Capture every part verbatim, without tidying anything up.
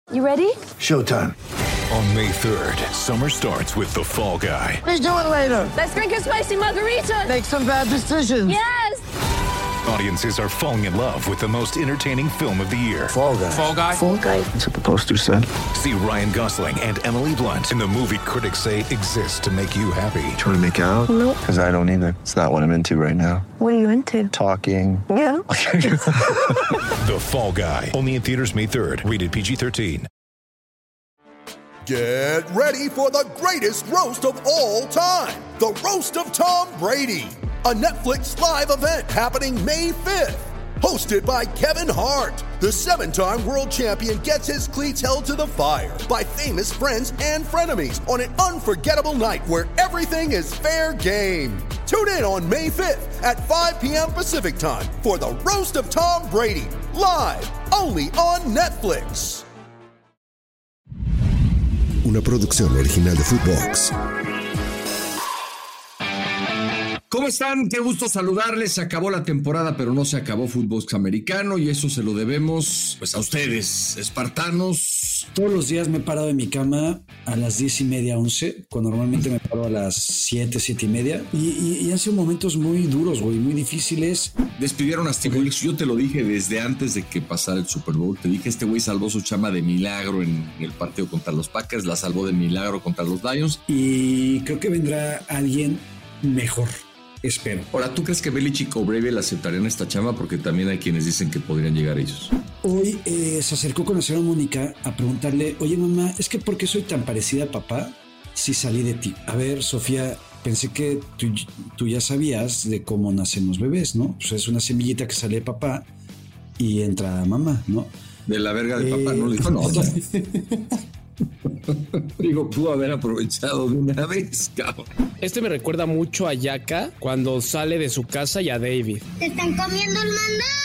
You ready? Showtime. On May third, summer starts with The Fall Guy. Let's do it later. Let's drink a spicy margarita. Make some bad decisions. Yes! Audiences are falling in love with the most entertaining film of the year. Fall Guy. Fall Guy? Fall Guy. That's what the poster said. See Ryan Gosling and Emily Blunt in the movie critics say exists to make you happy. Trying to make it out? Nope. Because I don't either. It's not what I'm into right now. What are you into? Talking. Yeah. The Fall Guy. Only in theaters May third. Rated P G thirteen. Get ready for the greatest roast of all time. The Roast of Tom Brady. A Netflix live event happening May fifth. Hosted by Kevin Hart. The seven-time world champion gets his cleats held to the fire by famous friends and frenemies on an unforgettable night where everything is fair game. Tune in on May fifth at five p.m. Pacific time for the Roast of Tom Brady. Live only on Netflix. Una producción original de Footbox. ¿Cómo están? Qué gusto saludarles. Se acabó la temporada, pero no se acabó Footbox americano y eso se lo debemos pues a ustedes, espartanos. Todos los días me he parado de mi cama a las diez y media, once, cuando normalmente me paro a las siete, siete y media. Y, y, y han sido momentos muy duros, güey, muy difíciles. Despidieron a Steve Wilkes. Yo te lo dije desde antes de que pasara el Super Bowl. Te dije, este güey salvó su chamba de milagro en el partido contra los Packers, la salvó de milagro contra los Lions. Y creo que vendrá alguien mejor. Espero. Ahora, ¿tú crees que Belichick o Brady le aceptarían esta chamba? Porque también hay quienes dicen que podrían llegar ellos. Hoy eh, se acercó con la señora Mónica a preguntarle, oye mamá, ¿es que por qué soy tan parecida a papá si salí de ti? A ver, Sofía, pensé que tú, tú ya sabías de cómo nacen los bebés, ¿no? Pues es una semillita que sale de papá y entra a mamá, ¿no? De la verga de eh... papá, no le dijo, no. Digo, pudo haber aprovechado de una vez, cabrón. Este me recuerda mucho a Yaka cuando sale de su casa y a David. ¡Te están comiendo el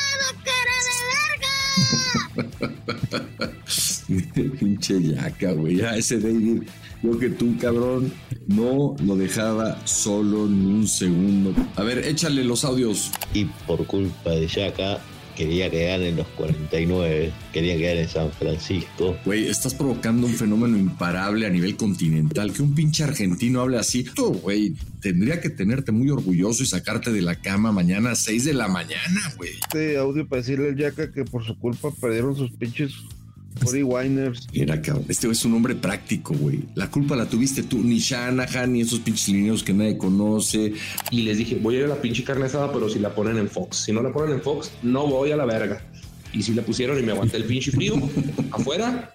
mandado, cara de verga! Pinche Yaka, güey. Ya ese David, yo que tú, cabrón, no lo dejaba solo ni un segundo. A ver, échale los audios. Y por culpa de Yaka quería que ganen los cuarenta y nueve, quería quedar en San Francisco. Güey, estás provocando un fenómeno imparable a nivel continental. Que un pinche argentino hable así. Tú, güey, tendría que tenerte muy orgulloso y sacarte de la cama mañana a seis de la mañana, güey. Este audio para decirle al Yaka que por su culpa perdieron sus pinches forty-winers. Mira, cabrón, este es un hombre práctico, güey. La culpa la tuviste tú, ni Shanahan, ni esos pinches lineos que nadie conoce. Y les dije, voy a ir a la pinche carne asada, pero si la ponen en Fox. Si no la ponen en Fox, no voy a la verga. Y si la pusieron y me aguanté el pinche frío, afuera.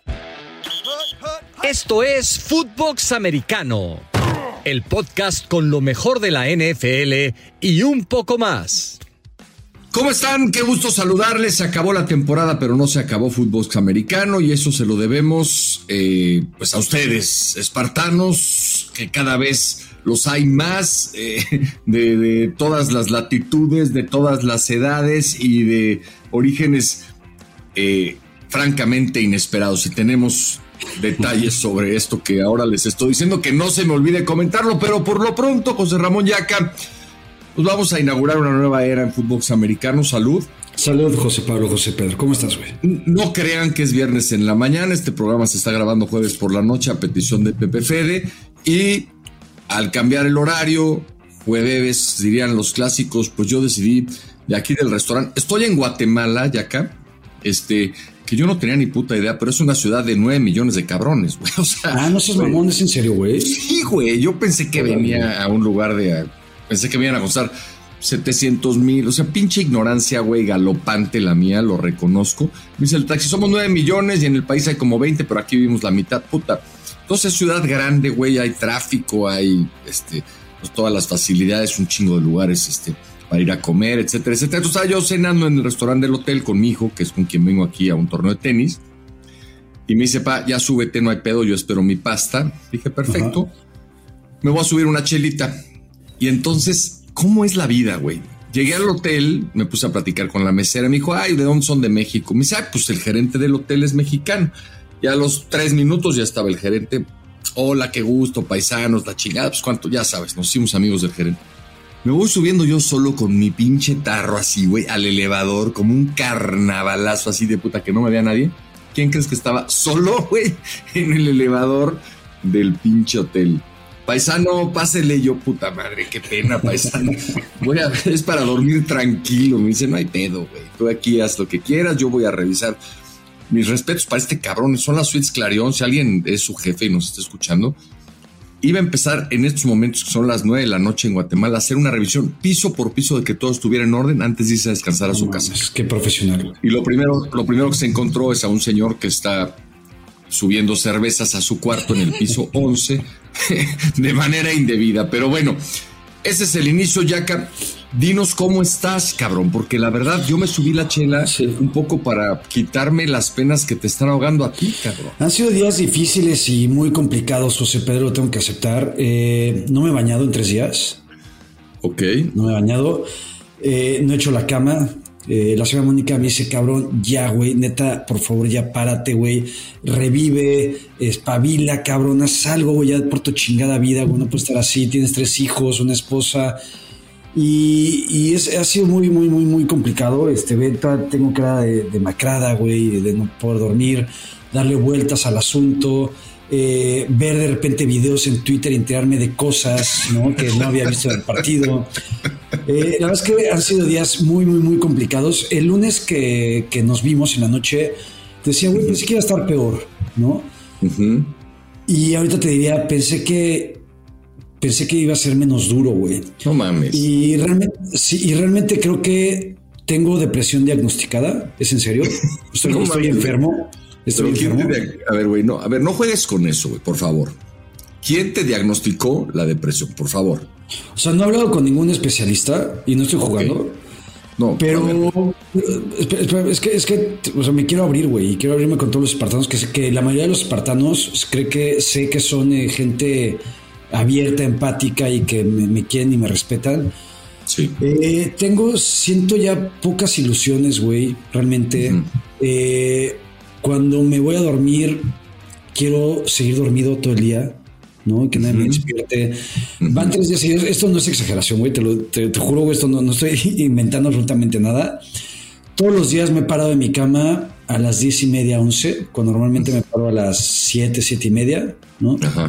Esto es Footbox Americano, el podcast con lo mejor de la N F L y un poco más. ¿Cómo están? Qué gusto saludarles. Se acabó la temporada, pero no se acabó Footbox americano y eso se lo debemos eh, pues a ustedes, espartanos, que cada vez los hay más eh, de, de todas las latitudes, de todas las edades y de orígenes eh, francamente inesperados. Y tenemos detalles sobre esto que ahora les estoy diciendo, que no se me olvide comentarlo, pero por lo pronto, José Ramón Yaka, pues vamos a inaugurar una nueva era en Footbox americano. Salud. Salud, José Pablo, José Pedro. ¿Cómo estás, güey? No crean que es viernes en la mañana. Este programa se está grabando jueves por la noche a petición de Pepe Fede. Y al cambiar el horario, jueves, dirían los clásicos, pues yo decidí de aquí del restaurante. Estoy en Guatemala, ya acá. Este... que yo no tenía ni puta idea, pero es una ciudad de nueve millones de cabrones, güey. O sea, ah, no seas mamón, ¿es en serio, güey? Sí, güey. Yo pensé que venía a un lugar de... Pensé que me iban a costar setecientos mil. O sea, pinche ignorancia, güey, galopante la mía, lo reconozco. Me dice el taxi, somos nueve millones y en el país hay como veinte, pero aquí vivimos la mitad, puta. Entonces, ciudad grande, güey, hay tráfico, hay este, pues, todas las facilidades, un chingo de lugares, este... para ir a comer, etcétera, etcétera. Entonces estaba yo cenando en el restaurante del hotel con mi hijo, que es con quien vengo aquí a un torneo de tenis, y me dice, pa, ya súbete, no hay pedo, yo espero mi pasta. Dije, perfecto. Ajá. Me voy a subir una chelita. Y entonces, ¿cómo es la vida, güey? Llegué al hotel, me puse a platicar con la mesera, me dijo, ay, ¿de dónde son? De México. Me dice, ay, pues el gerente del hotel es mexicano. Y a los tres minutos ya estaba el gerente. Hola, qué gusto, paisanos, la chingada, pues cuánto, ya sabes, nos hicimos amigos del gerente. Me voy subiendo yo solo con mi pinche tarro así, güey, al elevador, como un carnavalazo así de puta que no me vea nadie. ¿Quién crees que estaba solo, güey, en el elevador del pinche hotel? Paisano, pásele. Yo, puta madre, qué pena, paisano. Voy a, es para dormir tranquilo. Me dice, no hay pedo, güey. Tú aquí haz lo que quieras, yo voy a revisar. Mis respetos para este cabrón. Son las suites Clarion. Si alguien es su jefe y nos está escuchando, iba a empezar en estos momentos, que son las nueve de la noche en Guatemala, a hacer una revisión piso por piso de que todo estuviera en orden antes de irse a descansar a su no, casa. Qué profesional, güey. Y lo primero, lo primero que se encontró es a un señor que está subiendo cervezas a su cuarto en el piso once de manera indebida. Pero bueno, ese es el inicio, Yaka. Dinos cómo estás, cabrón, porque la verdad yo me subí la chela sí. un poco para quitarme las penas que te están ahogando a ti, cabrón. Han sido días difíciles y muy complicados, José Pedro, lo tengo que aceptar. Eh, no me he bañado en tres días. Ok. No me he bañado. Eh, no he hecho la cama. Eh, la señora Mónica me dice, cabrón, ya, güey, neta, por favor, ya párate, güey, revive, espabila, cabrón, haz algo, güey, ya por tu chingada vida, güey, no puedes estar así, tienes tres hijos, una esposa, y, y es, ha sido muy, muy, muy, muy complicado, este, venta, tengo cara de, de macrada, güey, de no poder dormir, darle vueltas al asunto, Eh, ver de repente videos en Twitter y enterarme de cosas, ¿no?, que no había visto del partido. Eh, la verdad es que han sido días muy, muy, muy complicados. El lunes que, que nos vimos en la noche, te decía, güey, pensé que iba a estar peor, ¿no? Uh-huh. Y ahorita te diría, pensé que pensé que iba a ser menos duro, güey. No mames. Y realmente, sí, y realmente creo que tengo depresión diagnosticada. ¿Es en serio? Estoy, no estoy mames. enfermo. Estoy enfermo. Te, a ver, güey, no, a ver, no juegues con eso, güey, por favor. ¿Quién te diagnosticó la depresión, por favor? O sea, no he hablado con ningún especialista y no estoy jugando. Okay. No, pero espera, espera, es que, es que, o sea, me quiero abrir, güey, y quiero abrirme con todos los espartanos, que sé que la mayoría de los espartanos cree que sé que son eh, gente abierta, empática y que me, me quieren y me respetan. Sí. Eh, tengo, siento ya pocas ilusiones, güey, realmente. Uh-huh. Eh, cuando me voy a dormir, quiero seguir dormido todo el día, ¿no? Que nadie uh-huh. me despierte. Uh-huh. Van tres días seguidos. Esto no es exageración, güey. Te, lo, te, te juro, güey, esto no, no estoy inventando absolutamente nada. Todos los días me he parado de mi cama a las diez y media, once, cuando normalmente me paro a las siete, siete y media, ¿no? Ajá.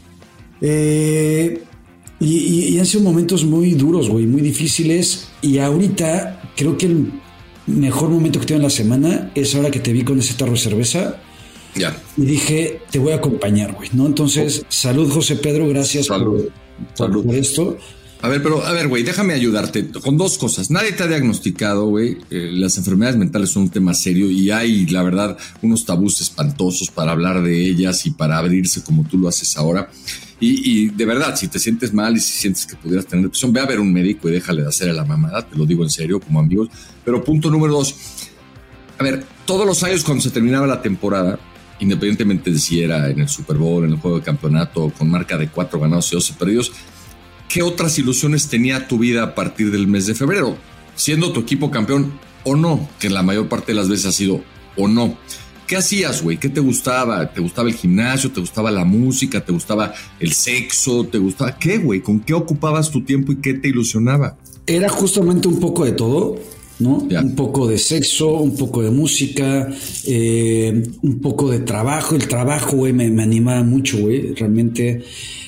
Eh, y, y, y han sido momentos muy duros, güey, muy difíciles. Y ahorita creo que el mejor momento que tengo en la semana es ahora que te vi con ese tarro de cerveza. Ya. Y dije, te voy a acompañar, güey, ¿no? Entonces, oh. salud, José Pedro, gracias salud. Por, salud. por esto. A ver, pero, a ver, güey, déjame ayudarte con dos cosas. Nadie te ha diagnosticado, güey. Eh, las enfermedades mentales son un tema serio y hay, la verdad, unos tabús espantosos para hablar de ellas y para abrirse como tú lo haces ahora. Y, y de verdad, si te sientes mal y si sientes que pudieras tener depresión, ve a ver un médico y déjale de hacer a la mamada, te lo digo en serio, como amigos. Pero punto número dos, a ver, todos los años cuando se terminaba la temporada, independientemente de si era en el Super Bowl, en el juego de campeonato, con marca de cuatro ganados y doce perdidos, ¿qué otras ilusiones tenía tu vida a partir del mes de febrero? Siendo tu equipo campeón o no, que la mayor parte de las veces ha sido o no. ¿Qué hacías, güey? ¿Qué te gustaba? ¿Te gustaba el gimnasio? ¿Te gustaba la música? ¿Te gustaba el sexo? ¿Te gustaba qué, güey? ¿Con qué ocupabas tu tiempo y qué te ilusionaba? Era justamente un poco de todo, ¿no? Ya. Un poco de sexo, un poco de música, eh, un poco de trabajo. El trabajo, güey, me, me animaba mucho, güey, realmente.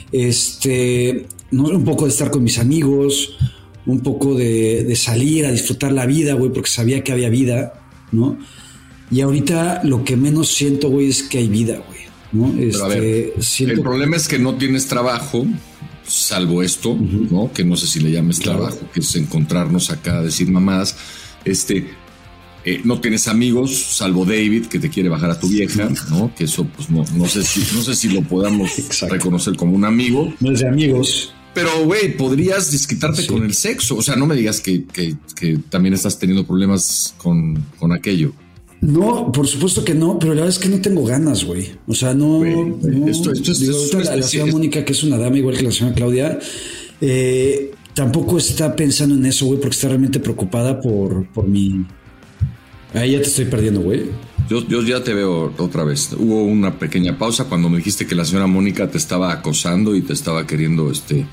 Este, no, un poco de estar con mis amigos, un poco de, de salir a disfrutar la vida, güey, porque sabía que había vida, ¿no? Y ahorita lo que menos siento, güey, es que hay vida, güey, ¿no? Este, Pero a ver, siento... el problema es que no tienes trabajo, salvo esto, uh-huh. ¿no? Que no sé si le llames claro. trabajo, que es encontrarnos acá a decir mamadas. Este, eh, no tienes amigos, salvo David, que te quiere bajar a tu vieja, ¿no? Que eso, pues, no, no sé si, no sé si lo podamos Exacto. reconocer como un amigo. No es de amigos. Pero, güey, podrías desquitarte sí. con el sexo. O sea, no me digas que, que, que también estás teniendo problemas con, con aquello. No, por supuesto que no, pero la verdad es que no tengo ganas, güey. O sea, no... Wey, no esto, esto, esto, digo, esto, la, la señora Mónica, que es una dama igual que la señora Claudia, eh, tampoco está pensando en eso, güey, porque está realmente preocupada por, por mi... Ahí ya te estoy perdiendo, güey. Yo, yo ya te veo otra vez. Hubo una pequeña pausa cuando me dijiste que la señora Mónica te estaba acosando y te estaba queriendo, este...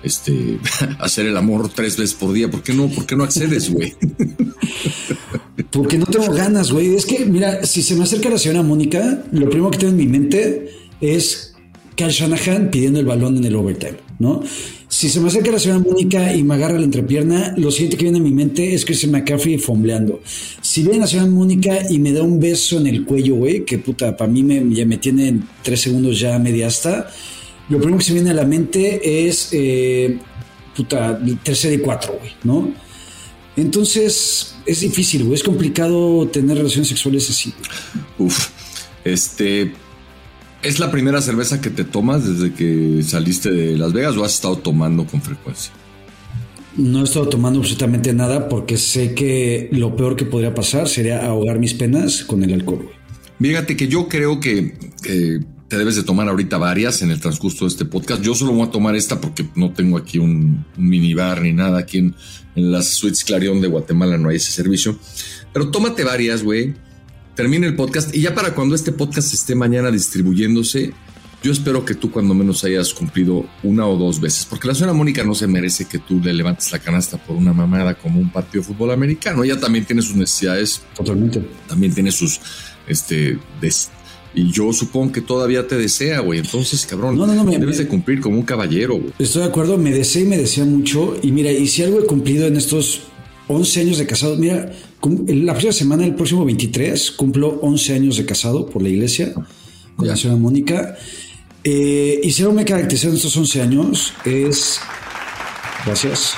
este, hacer el amor tres veces por día. ¿Por qué no? ¿Por qué no accedes, güey? Porque no tengo ganas, güey. Es que, mira, si se me acerca la señora Mónica, lo primero que tengo en mi mente es Kyle Shanahan pidiendo el balón en el overtime, ¿no? Si se me acerca la señora Mónica y me agarra la entrepierna, lo siguiente que viene a mi mente es Christian McCaffrey fombleando. Si viene la señora Mónica y me da un beso en el cuello, güey, que puta, para mí me, ya me tiene en tres segundos ya media hasta, lo primero que se viene a la mente es, eh, puta, tercera y cuatro, güey, ¿no? Entonces, es difícil, güey, es complicado tener relaciones sexuales así. Uf, este... ¿Es la primera cerveza que te tomas desde que saliste de Las Vegas o has estado tomando con frecuencia? No he estado tomando absolutamente nada porque sé que lo peor que podría pasar sería ahogar mis penas con el alcohol. Fíjate que yo creo que eh, te debes de tomar ahorita varias en el transcurso de este podcast. Yo solo voy a tomar esta porque no tengo aquí un, un minibar ni nada. Aquí en, en las Suites Clarion de Guatemala no hay ese servicio. Pero tómate varias, güey. Termine el podcast y ya para cuando este podcast esté mañana distribuyéndose, yo espero que tú cuando menos hayas cumplido una o dos veces, porque la señora Mónica no se merece que tú le levantes la canasta por una mamada como un partido de fútbol americano. Ella también tiene sus necesidades. Totalmente. También tiene sus, este, des, y yo supongo que todavía te desea, güey. Entonces, cabrón, no, no, no, me, debes me, de cumplir como un caballero, güey. Estoy de acuerdo, me desea y me desea mucho. Y mira, y si algo he cumplido en estos once años de casado, mira, la próxima semana, el próximo veintitrés, cumplo once años de casado por la iglesia con ya. la señora Mónica. Eh, y si algo me ha caracterizado en estos once años es, gracias,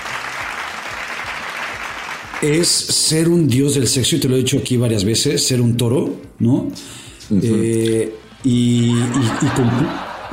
es ser un dios del sexo, y te lo he dicho aquí varias veces, ser un toro, ¿no? Uh-huh. Eh, y, y, y cumplir.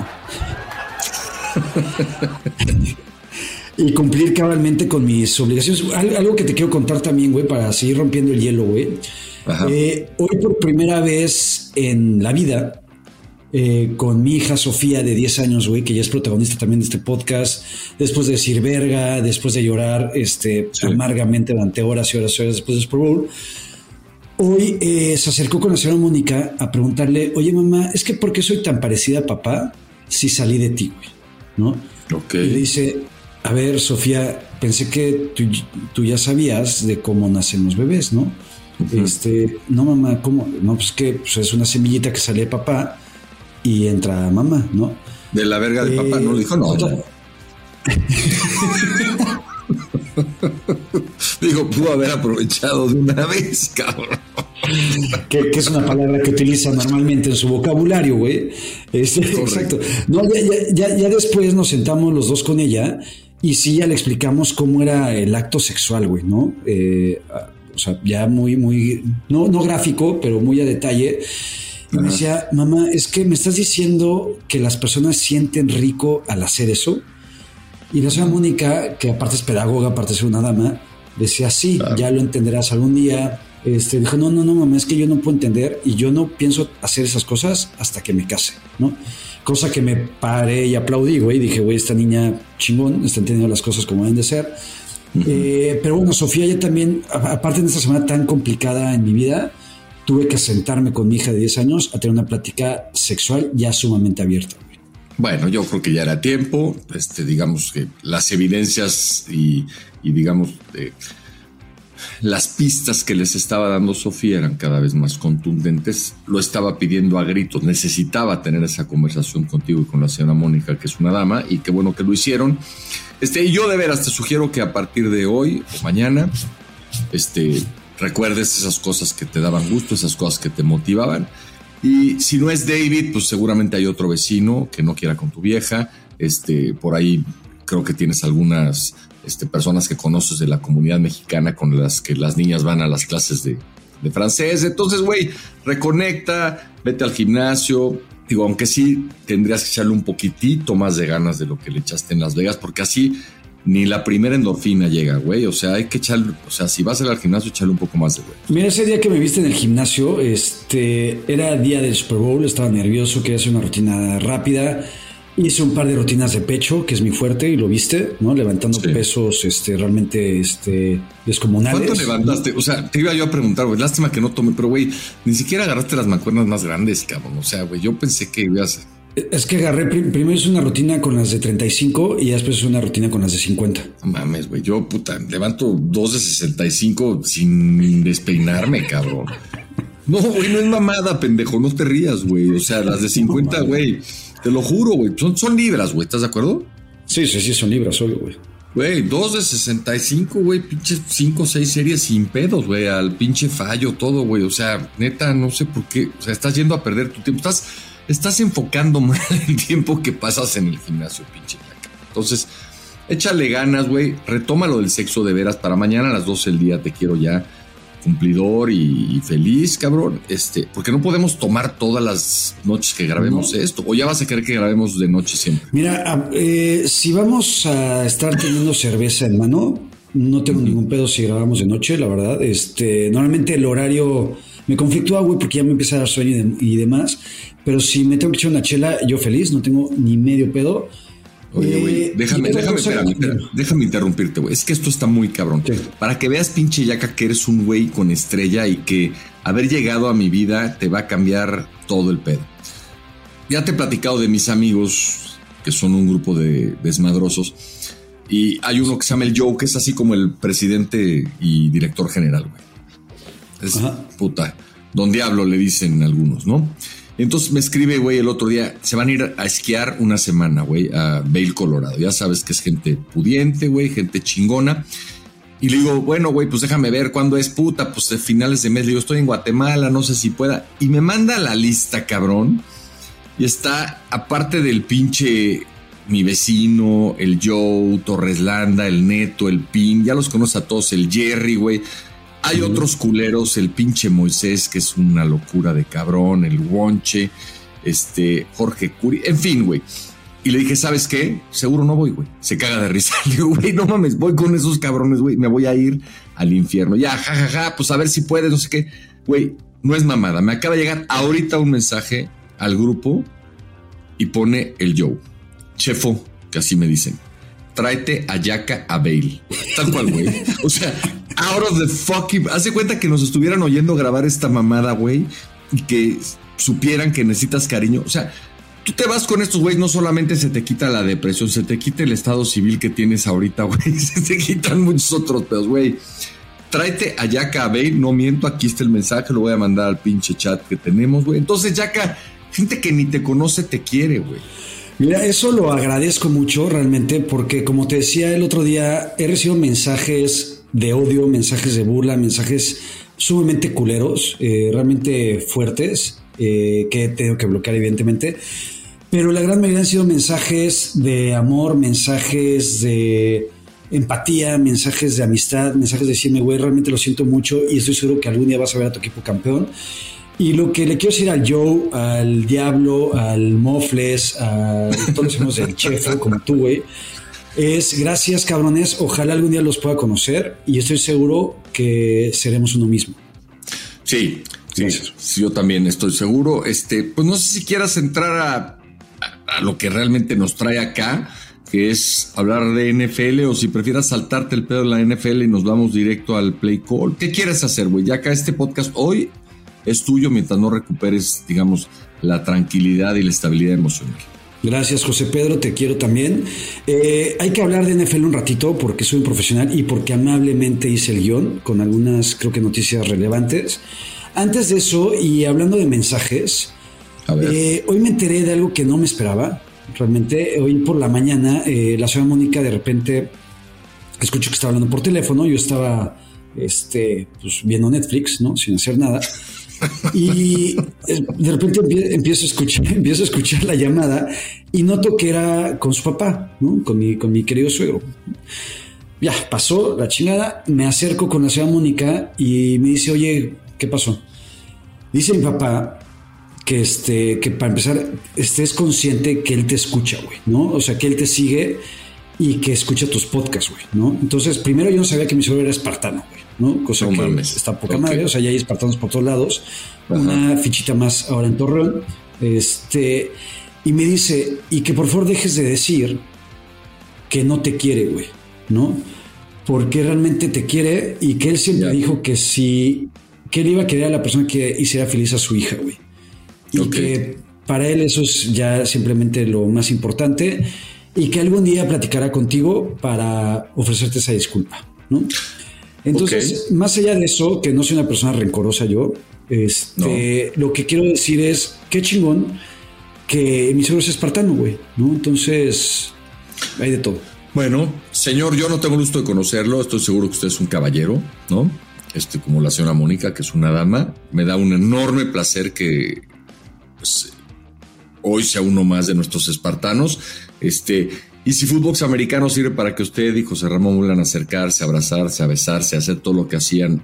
Y cumplir cabalmente con mis obligaciones. Algo que te quiero contar también, güey, para seguir rompiendo el hielo, güey. Eh, hoy por primera vez en la vida, eh, con mi hija Sofía de diez años, güey, que ya es protagonista también de este podcast, después de decir verga, después de llorar este, sí. amargamente durante horas y horas y horas después del Super Bowl, hoy eh, se acercó con la señora Mónica a preguntarle, oye mamá, es que ¿por qué soy tan parecida a papá si salí de ti, güey? ¿No? Okay. Y le dice, a ver, Sofía, pensé que tú, tú ya sabías de cómo nacen los bebés, ¿no? Uh-huh. Este, no, mamá, ¿cómo? No, pues que pues es una semillita que sale de papá y entra mamá, ¿no? De la verga de eh, papá, ¿no? Dijo, no. Otra... Digo, pudo haber aprovechado de una vez, cabrón. Que, que es una palabra que utiliza normalmente en su vocabulario, güey. Este, exacto. No, ya, ya, ya, ya después nos sentamos los dos con ella. Y sí, ya le explicamos cómo era el acto sexual, güey, ¿no? Eh, o sea, ya muy, muy, no, no gráfico, pero muy a detalle. Y me decía, mamá, es que me estás diciendo que las personas sienten rico al hacer eso. Y la señora Mónica, que aparte es pedagoga, aparte de ser una dama, decía, sí, claro. ya lo entenderás algún día. Este, dijo, no, no, no, mamá, es que yo no puedo entender y yo no pienso hacer esas cosas hasta que me case, ¿no? Cosa que me paré y aplaudí, güey. Dije, güey, esta niña chingón, está entendiendo las cosas como deben de ser. Uh-huh. Eh, pero bueno, Sofía, yo también, aparte de esta semana tan complicada en mi vida, tuve que sentarme con mi hija de diez años a tener una plática sexual ya sumamente abierta, güey. Bueno, yo creo que ya era tiempo. Este, digamos que las evidencias y, y digamos, eh, las pistas que les estaba dando Sofía eran cada vez más contundentes. Lo estaba pidiendo a gritos. Necesitaba tener esa conversación contigo y con la señora Mónica, que es una dama, y qué bueno que lo hicieron. Este, y yo de veras te sugiero que a partir de hoy o mañana, este, recuerdes esas cosas que te daban gusto, esas cosas que te motivaban. Y si no es David, pues seguramente hay otro vecino que no quiera con tu vieja. Este, por ahí creo que tienes algunas este, personas que conoces de la comunidad mexicana con las que las niñas van a las clases de, de francés. Entonces, güey, reconecta, vete al gimnasio. Digo, aunque sí tendrías que echarle un poquitito más de ganas de lo que le echaste en Las Vegas, porque así ni la primera endorfina llega, güey. O sea, hay que echarle, o sea, si vas a ir al gimnasio, echarle un poco más de güey. Mira, ese día que me viste en el gimnasio, este, era día del Super Bowl, estaba nervioso, quería hacer una rutina rápida. Hice un par de rutinas de pecho, que es mi fuerte, y lo viste, ¿no? Levantando sí. pesos este, realmente este, descomunales. ¿Cuánto levantaste? O sea, te iba yo a preguntar, güey, lástima que no tomé, pero güey, ni siquiera agarraste las mancuernas más grandes, cabrón. O sea, güey, yo pensé que ibas... Es que agarré, prim- primero es una rutina con las de treinta y cinco y después es una rutina con las de cincuenta. No mames, güey. Yo, puta, levanto dos de sesenta y cinco sin despeinarme, cabrón. No, güey, no es mamada, pendejo. No te rías, güey. O sea, las de cincuenta, güey. Te lo juro, güey. Son, son libras, güey. ¿Estás de acuerdo? Sí, sí, sí, son libras, obvio, güey. Güey, dos de sesenta y cinco, güey. Pinche cinco o seis series sin pedos, güey. Al pinche fallo, todo, güey. O sea, neta, no sé por qué. O sea, estás yendo a perder tu tiempo. Estás... Estás enfocando mal el tiempo que pasas en el gimnasio, pinche Yaka. Entonces, échale ganas, güey. Retoma lo del sexo de veras. Para mañana a las doce del día te quiero ya cumplidor y, y feliz, cabrón. Este, porque no podemos tomar todas las noches que grabemos no. esto. O ya vas a querer que grabemos de noche siempre. Mira, eh, si vamos a estar teniendo cerveza en mano, no tengo uh-huh. ningún pedo si grabamos de noche, la verdad. Este, normalmente el horario me conflictúa, güey, porque ya me empieza a dar sueño y, de, y demás. Pero si me tengo que echar una chela, yo feliz, no tengo ni medio pedo. Oye, güey, eh, déjame, déjame, espérame, espérame, déjame interrumpirte, güey. Es que esto está muy cabrón. Sí. Para que veas, pinche Yaka, que eres un güey con estrella y que haber llegado a mi vida te va a cambiar todo el pedo. Ya te he platicado de mis amigos, que son un grupo de desmadrosos. Y hay uno que se llama el Joe, que es así como el presidente y director general, güey. Es Ajá. puta. Don Diablo le dicen algunos, ¿no? Entonces me escribe, güey, el otro día, se van a ir a esquiar una semana, güey, a Vail, Colorado. Ya sabes que es gente pudiente, güey, gente chingona. Y le digo, bueno, güey, pues déjame ver cuándo es, puta, pues de finales de mes. Le digo, estoy en Guatemala, no sé si pueda. Y me manda la lista, cabrón. Y está, aparte del pinche, mi vecino, el Joe, Torres Landa, el Neto, el Pin, ya los conoce a todos, el Jerry, güey. Hay uh-huh. otros culeros, el pinche Moisés, que es una locura de cabrón, el Wonche, este, Jorge Curi, en fin, güey. Y le dije, ¿sabes qué? Seguro no voy, güey. Se caga de risa. Le digo, güey, no mames, voy con esos cabrones, güey. Me voy a ir al infierno. Ya, jajaja, ja, ja, pues a ver si puedes, no sé qué. Güey, no es mamada. Me acaba de llegar ahorita un mensaje al grupo y pone el Joe. Chefo, que así me dicen. Tráete a Yaka a Vail. Tal cual, güey. O sea, out of the fucking... Haz de cuenta que nos estuvieran oyendo grabar esta mamada, güey, y que supieran que necesitas cariño. O sea, tú te vas con estos güeyes, no solamente se te quita la depresión, se te quita el estado civil que tienes ahorita, güey. Se te quitan muchos otros pedos, güey. Tráete a Yaka a Vail. No miento, aquí está el mensaje. Lo voy a mandar al pinche chat que tenemos, güey. Entonces, Yaka, gente que ni te conoce te quiere, güey. Mira, eso lo agradezco mucho realmente porque, como te decía el otro día, he recibido mensajes de odio, mensajes de burla, mensajes sumamente culeros, eh, realmente fuertes, eh, que tengo que bloquear evidentemente, pero la gran mayoría han sido mensajes de amor, mensajes de empatía, mensajes de amistad, mensajes de decirme, güey, realmente lo siento mucho y estoy seguro que algún día vas a ver a tu equipo campeón. Y lo que le quiero decir al Joe, al Diablo, al Mofles, a todos los hijos del Chefo, como tú, güey, es gracias, cabrones. Ojalá algún día los pueda conocer y estoy seguro que seremos uno mismo. Sí, sí, sí, yo también estoy seguro. Este, pues no sé si quieras entrar a, a, a lo que realmente nos trae acá, que es hablar de N F L, o si prefieras saltarte el pedo de la N F L y nos vamos directo al play call. ¿Qué quieres hacer, güey? Ya acá este podcast hoy es tuyo mientras no recuperes, digamos, la tranquilidad y la estabilidad emocional. Gracias, José Pedro, te quiero también. Eh, hay que hablar de N F L un ratito porque soy un profesional y porque amablemente hice el guión con algunas, creo que, noticias relevantes. Antes de eso, y hablando de mensajes, a ver. Eh, hoy me enteré de algo que no me esperaba. Realmente, hoy por la mañana, eh, la señora Mónica de repente escucho que estaba hablando por teléfono. Yo estaba este, pues, viendo Netflix, ¿no? Sin hacer nada. Y de repente empiezo a escuchar, empiezo a escuchar la llamada y noto que era con su papá, ¿no? Con mi, con mi querido suegro. Ya, pasó la chingada, me acerco con la señora Mónica y me dice, oye, ¿qué pasó? Dice mi papá que, este, que para empezar estés consciente que él te escucha, güey, ¿no? O sea, que él te sigue y que escucha tus podcasts, güey, ¿no? Entonces, primero yo no sabía que mi suegro era espartano, güey, ¿no? Cosa no que mames. Está poca okay. madre, o sea, ya hay espartanos por todos lados. Ajá. Una fichita más ahora en Torreón. Este, y me dice, y que por favor dejes de decir que no te quiere, güey, ¿no? Porque realmente te quiere y que él siempre ya. dijo que si, que él iba a querer a la persona que hiciera feliz a su hija, güey. Y okay. que para él eso es ya simplemente lo más importante y que algún día platicará contigo para ofrecerte esa disculpa, ¿no? Entonces, okay. Más allá de eso, que no soy una persona rencorosa yo, este, no. Lo que quiero decir es, qué chingón que mi suegro es espartano, güey, ¿no? Entonces, hay de todo. Bueno, señor, yo no tengo gusto de conocerlo, estoy seguro que usted es un caballero, ¿no? Este, como la señora Mónica, que es una dama. Me da un enorme placer que pues, hoy sea uno más de nuestros espartanos. Este, y si Footbox Americano sirve para que usted y José Ramón vuelvan a acercarse, a abrazarse, a besarse, a hacer todo lo que hacían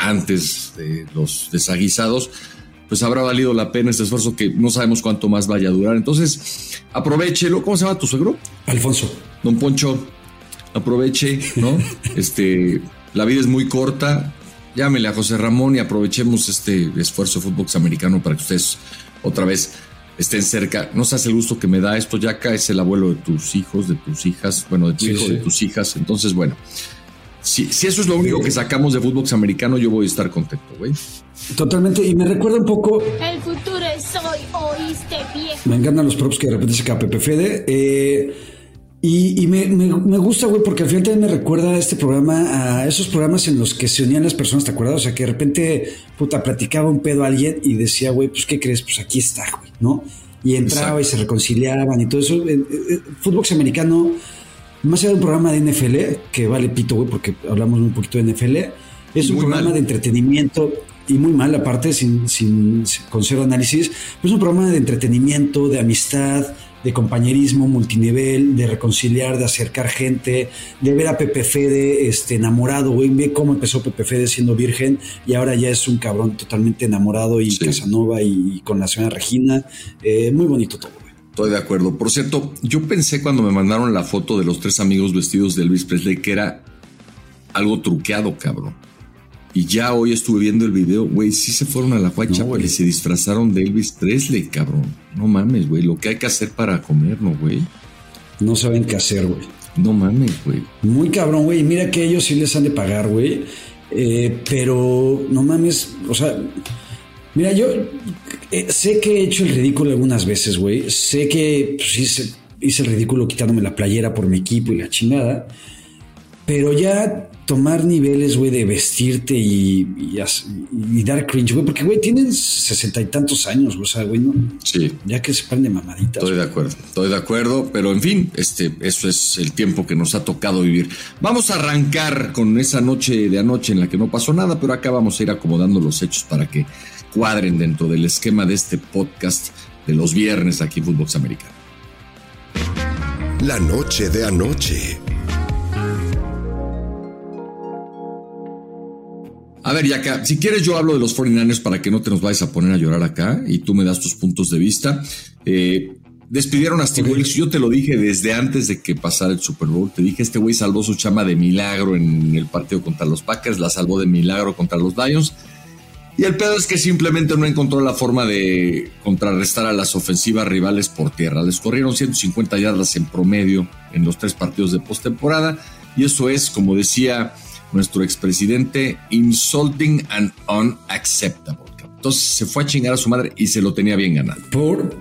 antes de los desaguisados, pues habrá valido la pena este esfuerzo que no sabemos cuánto más vaya a durar. Entonces, aprovéchelo. ¿Cómo se llama tu suegro? Alfonso. Don Poncho, aproveche, ¿no? Este, la vida es muy corta. Llámele a José Ramón y aprovechemos este esfuerzo de Footbox Americano para que ustedes otra vez estén cerca. No sabes el gusto que me da esto, Yaka. Es el abuelo de tus hijos, de tus hijas, bueno, de tu sí, hijo, sí. de tus hijas. Entonces, bueno, si, si eso es lo único que sacamos de Footbox Americano, yo voy a estar contento, güey. Totalmente, y me recuerda un poco... El futuro es hoy, ¿oíste, viejo? Me encantan los props que de repente saca Pepe Fede. Eh, y y me, me, me gusta, güey, porque al final también me recuerda a este programa, a esos programas en los que se unían las personas, ¿te acuerdas? O sea, que de repente, puta, platicaba un pedo a alguien y decía, güey, pues, ¿qué crees? Pues aquí está, güey, ¿no? Y entraba Exacto. y se reconciliaban y todo eso. Eh, eh, Footbox Americano, más allá de un programa de N F L, que vale pito, güey, porque hablamos un poquito de N F L, es un muy programa mal. de entretenimiento... Y muy mal, aparte, sin, sin, con cero análisis. Pues es un programa de entretenimiento, de amistad, de compañerismo multinivel, de reconciliar, de acercar gente, de ver a Pepe Fede este, enamorado, güey. Ve cómo empezó Pepe Fede siendo virgen y ahora ya es un cabrón totalmente enamorado y sí. Casanova y, y con la señora Regina. Eh, muy bonito todo, güey. Estoy de acuerdo. Por cierto, yo pensé cuando me mandaron la foto de los tres amigos vestidos de Elvis Presley que era algo truqueado, cabrón. Y ya hoy estuve viendo el video, güey, sí se fueron a la guacha no, y se disfrazaron de Elvis Presley, cabrón. No mames, güey, lo que hay que hacer para comer, ¿no, güey? No saben qué hacer, güey. No mames, güey. Muy cabrón, güey. Mira que ellos sí les han de pagar, güey. Eh, pero no mames, o sea... Mira, yo eh, sé que he hecho el ridículo algunas veces, güey. Sé que pues, hice, hice el ridículo quitándome la playera por mi equipo y la chingada. Pero ya... tomar niveles, güey, de vestirte y, y, y dar cringe, güey, porque, güey, tienen sesenta y tantos años, o sea, güey, ¿no? Sí. Ya que se ponen de mamaditas. Estoy güey. de acuerdo, estoy de acuerdo, pero en fin, este, eso es el tiempo que nos ha tocado vivir. Vamos a arrancar con esa noche de anoche en la que no pasó nada, pero acá vamos a ir acomodando los hechos para que cuadren dentro del esquema de este podcast de los viernes aquí en Footbox Americano. La noche de anoche. A ver, Yaka, si quieres yo hablo de los cuarenta y nueve ers para que no te nos vayas a poner a llorar acá y tú me das tus puntos de vista. Eh, despidieron a Steve Wilkes, yo te lo dije desde antes de que pasara el Super Bowl, te dije este güey salvó su chamba de milagro en el partido contra los Packers, la salvó de milagro contra los Lions y el pedo es que simplemente no encontró la forma de contrarrestar a las ofensivas rivales por tierra. Les corrieron ciento cincuenta yardas en promedio en los tres partidos de postemporada y eso es, como decía nuestro expresidente, insulting and unacceptable. Entonces se fue a chingar a su madre y se lo tenía bien ganado. ¿Por?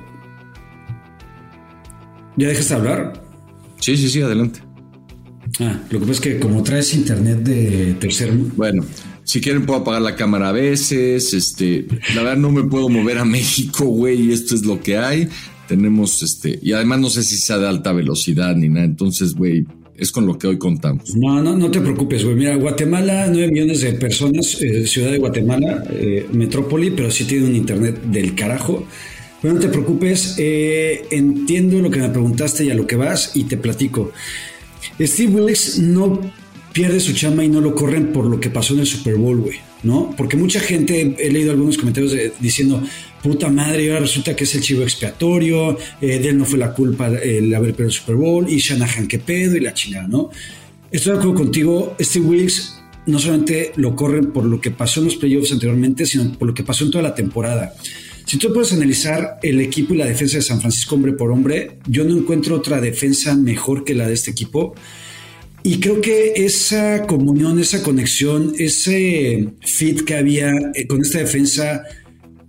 ¿Ya dejaste de hablar? Sí, sí, sí, adelante. Ah, lo que pasa es que como traes internet de tercer... Bueno, si quieren puedo apagar la cámara a veces, este, la verdad no me puedo mover a México, güey, y esto es lo que hay. Tenemos, este, y además no sé si sea de alta velocidad ni nada, entonces, güey, es con lo que hoy contamos. No, no, no te preocupes, güey. Mira, Guatemala, nueve millones de personas, eh, ciudad de Guatemala, eh, metrópoli, pero sí tiene un internet del carajo. Pero no te preocupes, eh, entiendo lo que me preguntaste y a lo que vas y te platico. Steve Wilkes no pierde su chamba y no lo corren por lo que pasó en el Super Bowl, güey, ¿no? Porque mucha gente, he leído algunos comentarios de, diciendo, puta madre, ahora resulta que es el chivo expiatorio, eh, de él no fue la culpa el haber perdido el Super Bowl, y Shanahan qué pedo y la chingada, ¿no? Estoy de acuerdo contigo, Steve Wilkes no solamente lo corren por lo que pasó en los playoffs anteriormente, sino por lo que pasó en toda la temporada. Si tú puedes analizar el equipo y la defensa de San Francisco hombre por hombre, yo no encuentro otra defensa mejor que la de este equipo. Y creo que esa comunión, esa conexión, ese fit que había con esta defensa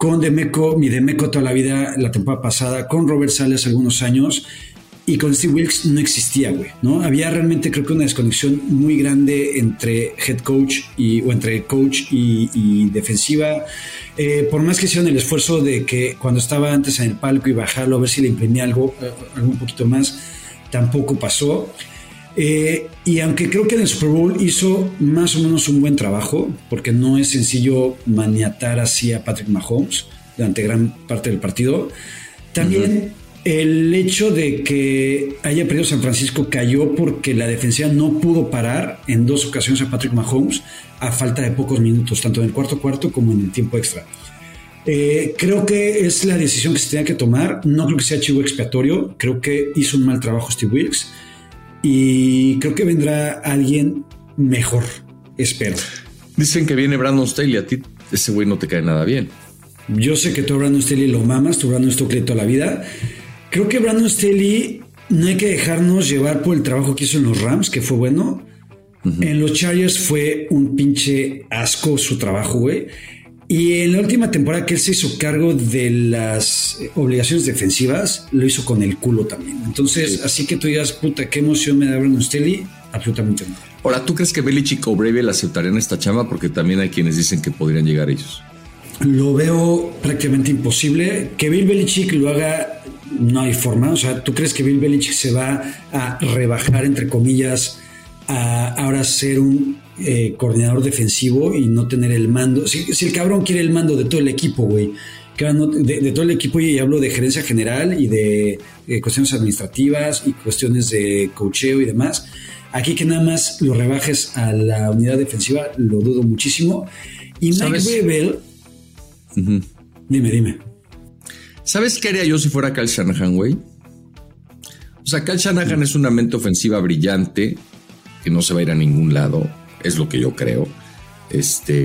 con Demeco, mi Demeco toda la vida, la temporada pasada, con Robert Saleh hace algunos años, y con Steve Wilkes no existía, güey, ¿no? Había realmente, creo que una desconexión muy grande entre head coach y, o entre coach y, y defensiva. Eh, por más que hicieron el esfuerzo de que cuando estaba antes en el palco y bajarlo, a ver si le imprimía algo, algo un poquito más, tampoco pasó. Eh, y aunque creo que en el Super Bowl hizo más o menos un buen trabajo, porque no es sencillo maniatar así a Patrick Mahomes durante gran parte del partido, también uh-huh. el hecho de que haya perdido San Francisco cayó porque la defensiva no pudo parar en dos ocasiones a Patrick Mahomes a falta de pocos minutos, tanto en el cuarto cuarto como en el tiempo extra. Eh, creo que es la decisión que se tenía que tomar. No creo que sea chivo expiatorio, creo que hizo un mal trabajo Steve Wilkes y creo que vendrá alguien mejor, espero. Dicen que viene Brandon Staley, a ti ese güey no te cae nada bien. Yo sé que tú a Brandon Staley lo mamas, tú a Brandon Staley toda la vida. Creo que Brandon Staley no hay que dejarnos llevar por el trabajo que hizo en los Rams, que fue bueno. Uh-huh. En los Chargers fue un pinche asco su trabajo, güey. Y en la última temporada que él se hizo cargo de las obligaciones defensivas, lo hizo con el culo también. Entonces, sí. Así que tú digas, puta, qué emoción me da Brandon Staley, absolutamente no. Ahora, ¿tú crees que Belichick o Bravel aceptarían esta chamba? Porque también hay quienes dicen que podrían llegar ellos. Lo veo prácticamente imposible. Que Bill Belichick lo haga, no hay forma. O sea, ¿tú crees que Bill Belichick se va a rebajar, entre comillas, a ahora ser un eh, coordinador defensivo y no tener el mando? Si, si el cabrón quiere el mando de todo el equipo, güey, de, de todo el equipo, y hablo de gerencia general y de eh, cuestiones administrativas y cuestiones de coacheo y demás, aquí que nada más lo rebajes a la unidad defensiva, lo dudo muchísimo. Y Mike Bravel, uh-huh. dime, dime. ¿Sabes qué haría yo si fuera Kyle Shanahan, güey? O sea, Kyle Shanahan uh-huh. es una mente ofensiva brillante que no se va a ir a ningún lado, es lo que yo creo. Este,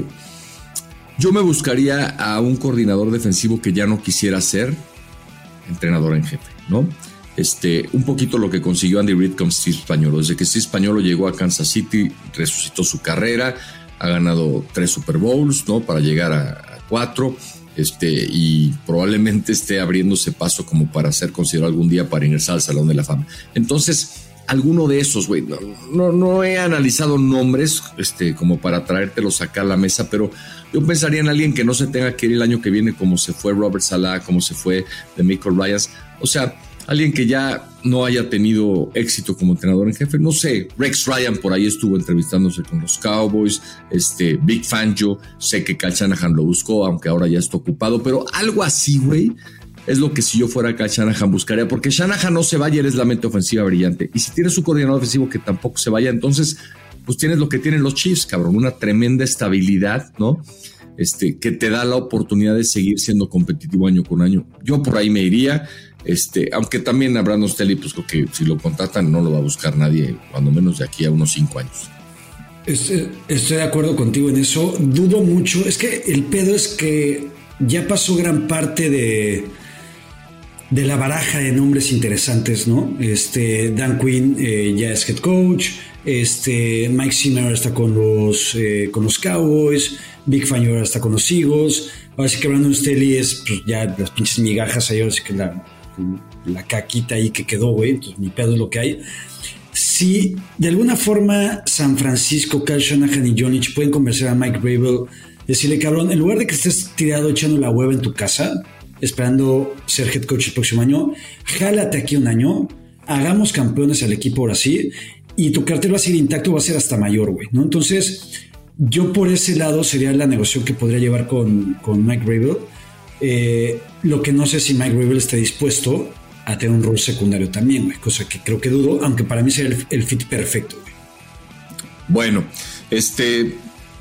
yo me buscaría a un coordinador defensivo que ya no quisiera ser entrenador en jefe, ¿no? Este, un poquito lo que consiguió Andy Reid con Steve Spagnuolo. Desde que Steve Spagnuolo llegó a Kansas City, resucitó su carrera, ha ganado tres Super Bowls, ¿no? Para llegar a, a cuatro, este, y probablemente esté abriéndose paso como para ser considerado algún día para ingresar al Salón de la Fama. Entonces, alguno de esos, güey, no, no, no he analizado nombres este, como para traértelos acá a la mesa, pero yo pensaría en alguien que no se tenga que ir el año que viene, como se fue Robert Saleh, como se fue DeMeco Ryans. O sea, alguien que ya no haya tenido éxito como entrenador en jefe. No sé, Rex Ryan por ahí estuvo entrevistándose con los Cowboys, este, Big Fangio, sé que Kyle Shanahan lo buscó, aunque ahora ya está ocupado, pero algo así, güey, es lo que si yo fuera Kyle Shanahan buscaría, porque Shanahan no se vaya, eres la mente ofensiva brillante, y si tienes un coordinador ofensivo que tampoco se vaya, entonces pues tienes lo que tienen los Chiefs, cabrón, una tremenda estabilidad, ¿no? Este, que te da la oportunidad de seguir siendo competitivo año con año. Yo por ahí me iría, este, aunque también a Brandon Staley, pues creo que si lo contratan no lo va a buscar nadie, cuando menos de aquí a unos cinco años. Estoy, estoy de acuerdo contigo en eso, dudo mucho, es que el pedo es que ya pasó gran parte de de la baraja de nombres interesantes, ¿no? Este, Dan Quinn eh, ya es head coach, este, Mike Zimmer está con los, eh, con los Cowboys, Big Fangio ahora está con los Eagles, ahora sí que Brandon Staley es pues, ya las pinches migajas ahí, ahora sí que la, la caquita ahí que quedó, güey, entonces ni pedo es lo que hay. Si de alguna forma San Francisco, Kyle Shanahan y John Lynch pueden convencer a Mike Bravel, decirle, cabrón, en lugar de que estés tirado echando la hueva en tu casa, esperando ser head coach el próximo año, jálate aquí un año, hagamos campeones al equipo ahora sí, y tu cartel va a ser intacto, va a ser hasta mayor, güey, ¿no? Entonces, yo por ese lado sería la negociación que podría llevar con, con Mike Bravel. Eh, lo que no sé si Mike Bravel esté dispuesto a tener un rol secundario también, güey, cosa que creo que dudo, aunque para mí sería el, el fit perfecto, güey. Bueno, este...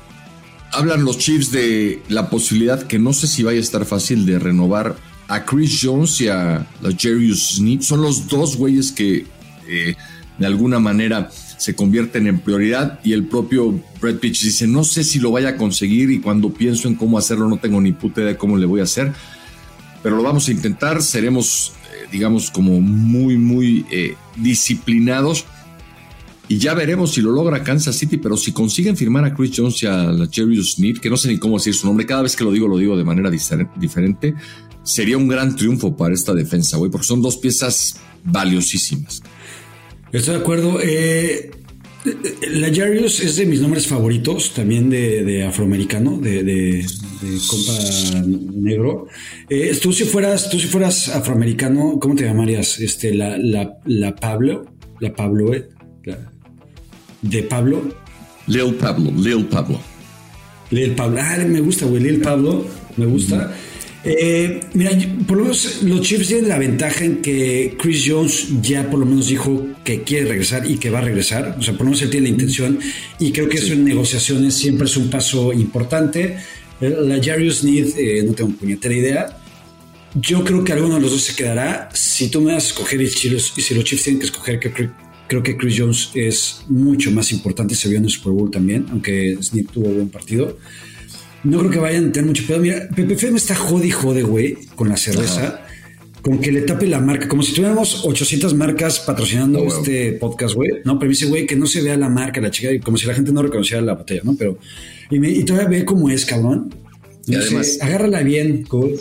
hablan los Chiefs de la posibilidad, que no sé si vaya a estar fácil, de renovar a Chris Jones y a L'Jarius Sneed. Son los dos güeyes que eh, de alguna manera se convierten en prioridad, y el propio Brett Veach dice, no sé si lo vaya a conseguir, y cuando pienso en cómo hacerlo no tengo ni puta idea de cómo le voy a hacer, pero lo vamos a intentar. Seremos, eh, digamos, como muy, muy eh, disciplinados. Y ya veremos si lo logra Kansas City, pero si consiguen firmar a Chris Jones y a la Jarius Sneed, que no sé ni cómo decir su nombre, cada vez que lo digo, lo digo de manera diferente, sería un gran triunfo para esta defensa, güey, porque son dos piezas valiosísimas. Estoy de acuerdo. Eh, la Jarius es de mis nombres favoritos, también de, de afroamericano, de, de, de compa negro. Eh, tú si fueras, tú si fueras afroamericano, ¿cómo te llamarías? Este, la, la, la Pablo, la Pablo, eh, la, de Pablo. Lil Pablo, Lil Pablo. Lil Pablo, ah, me gusta, güey, Lil Pablo, me gusta. Uh-huh. Eh, mira, por lo menos los Chiefs tienen la ventaja en que Chris Jones ya por lo menos dijo que quiere regresar y que va a regresar. O sea, por lo menos él tiene la intención y creo que sí. Eso en negociaciones siempre es un paso importante. La Jarius Sneed, eh, no tengo puñetera idea. Yo creo que alguno de los dos se quedará. Si tú me das a escoger y si los, y si los Chiefs tienen que escoger, que creo, creo que Chris Jones es mucho más importante. Se vio en el Super Bowl también, aunque Sneed tuvo buen partido. No creo que vayan a tener mucho pedo. Mira, P P F me está jode y jode, güey, con la cerveza. Ajá. Con que le tape la marca. Como si tuviéramos ochocientas marcas patrocinando oh, wow. este podcast, güey. No, pero dice, güey, que no se vea la marca, la chica. Como si la gente no reconociera la botella, ¿no? Pero... Y, me, y todavía ve cómo es, cabrón. Y no además... Sé, agárrala bien, cool.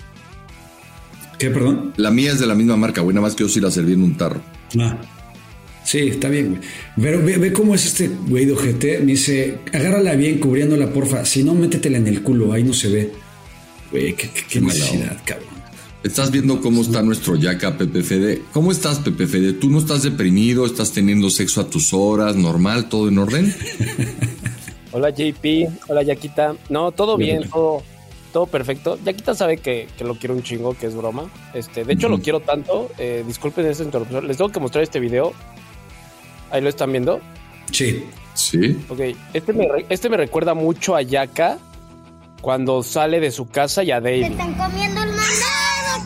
¿Qué, perdón? La mía es de la misma marca, güey. Nada más que yo sí la serví en un tarro. Ah. Sí, está bien, güey. Pero ve, ve cómo es este güey de ojete. Me dice, agárrala bien cubriéndola, porfa. Si no, métetela en el culo. Ahí no se ve. Güey, qué, qué, qué necesidad, cabrón. Estás viendo cómo está nuestro Yaka, Pepe Fede. ¿Cómo estás, Pepe Fede? ¿Tú no estás deprimido? ¿Estás teniendo sexo a tus horas? ¿Normal? ¿Todo en orden? Hola, J P. Hola, Yaquita. No, todo bien, todo, todo perfecto. Yaquita sabe que, que lo quiero un chingo, que es broma. Este, de hecho, uh-huh. lo quiero tanto. Eh, disculpen esta interrupción. Les tengo que mostrar este video. ¿Ahí lo están viendo? Sí. Sí. Ok, este me, este me recuerda mucho a Yaka cuando sale de su casa y a David. ¡Te están comiendo el mandado,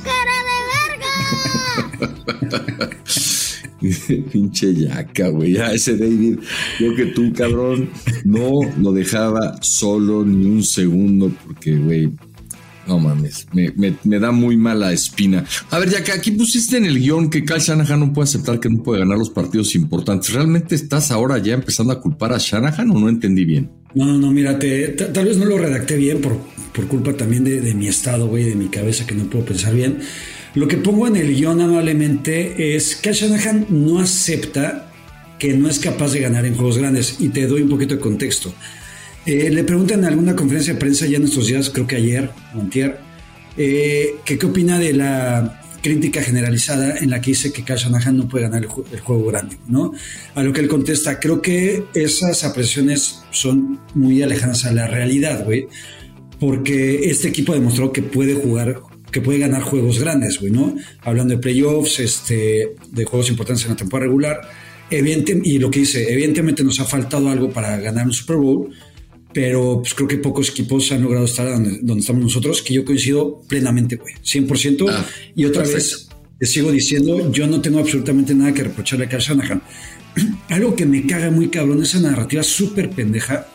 cara de verga! Pinche Yaka, güey. Ya ese David, yo que tú, cabrón, no lo dejaba solo ni un segundo porque, güey, no mames, me, me, me da muy mala espina. A ver, Yaka, aquí pusiste en el guión que Kyle Shanahan no puede aceptar que no puede ganar los partidos importantes. ¿Realmente estás ahora ya empezando a culpar a Shanahan o no entendí bien? No, no, no, mírate, t- tal vez no lo redacté bien por, por culpa también de, de mi estado, güey, de mi cabeza, que no puedo pensar bien. Lo que pongo en el guión amablemente es que Shanahan no acepta que no es capaz de ganar en juegos grandes, y te doy un poquito de contexto. Eh, le preguntan en alguna conferencia de prensa ya en estos días, creo que ayer o antier, eh, que qué opina de la crítica generalizada en la que dice que Kyle Shanahan no puede ganar el, ju- el juego grande, ¿no? A lo que él contesta, creo que esas apreciaciones son muy alejadas a la realidad, güey, porque este equipo demostró que puede jugar, que puede ganar juegos grandes, güey, ¿no? Hablando de playoffs, este, de juegos importantes en la temporada regular, evidente, y lo que dice, evidentemente nos ha faltado algo para ganar un Super Bowl, pero pues creo que pocos equipos han logrado estar donde, donde estamos nosotros, que yo coincido plenamente, güey, cien por ciento. Ah, y otra perfecto. vez, te sigo diciendo, yo no tengo absolutamente nada que reprocharle a Kyle Shanahan. Algo que me caga muy cabrón, esa narrativa súper pendeja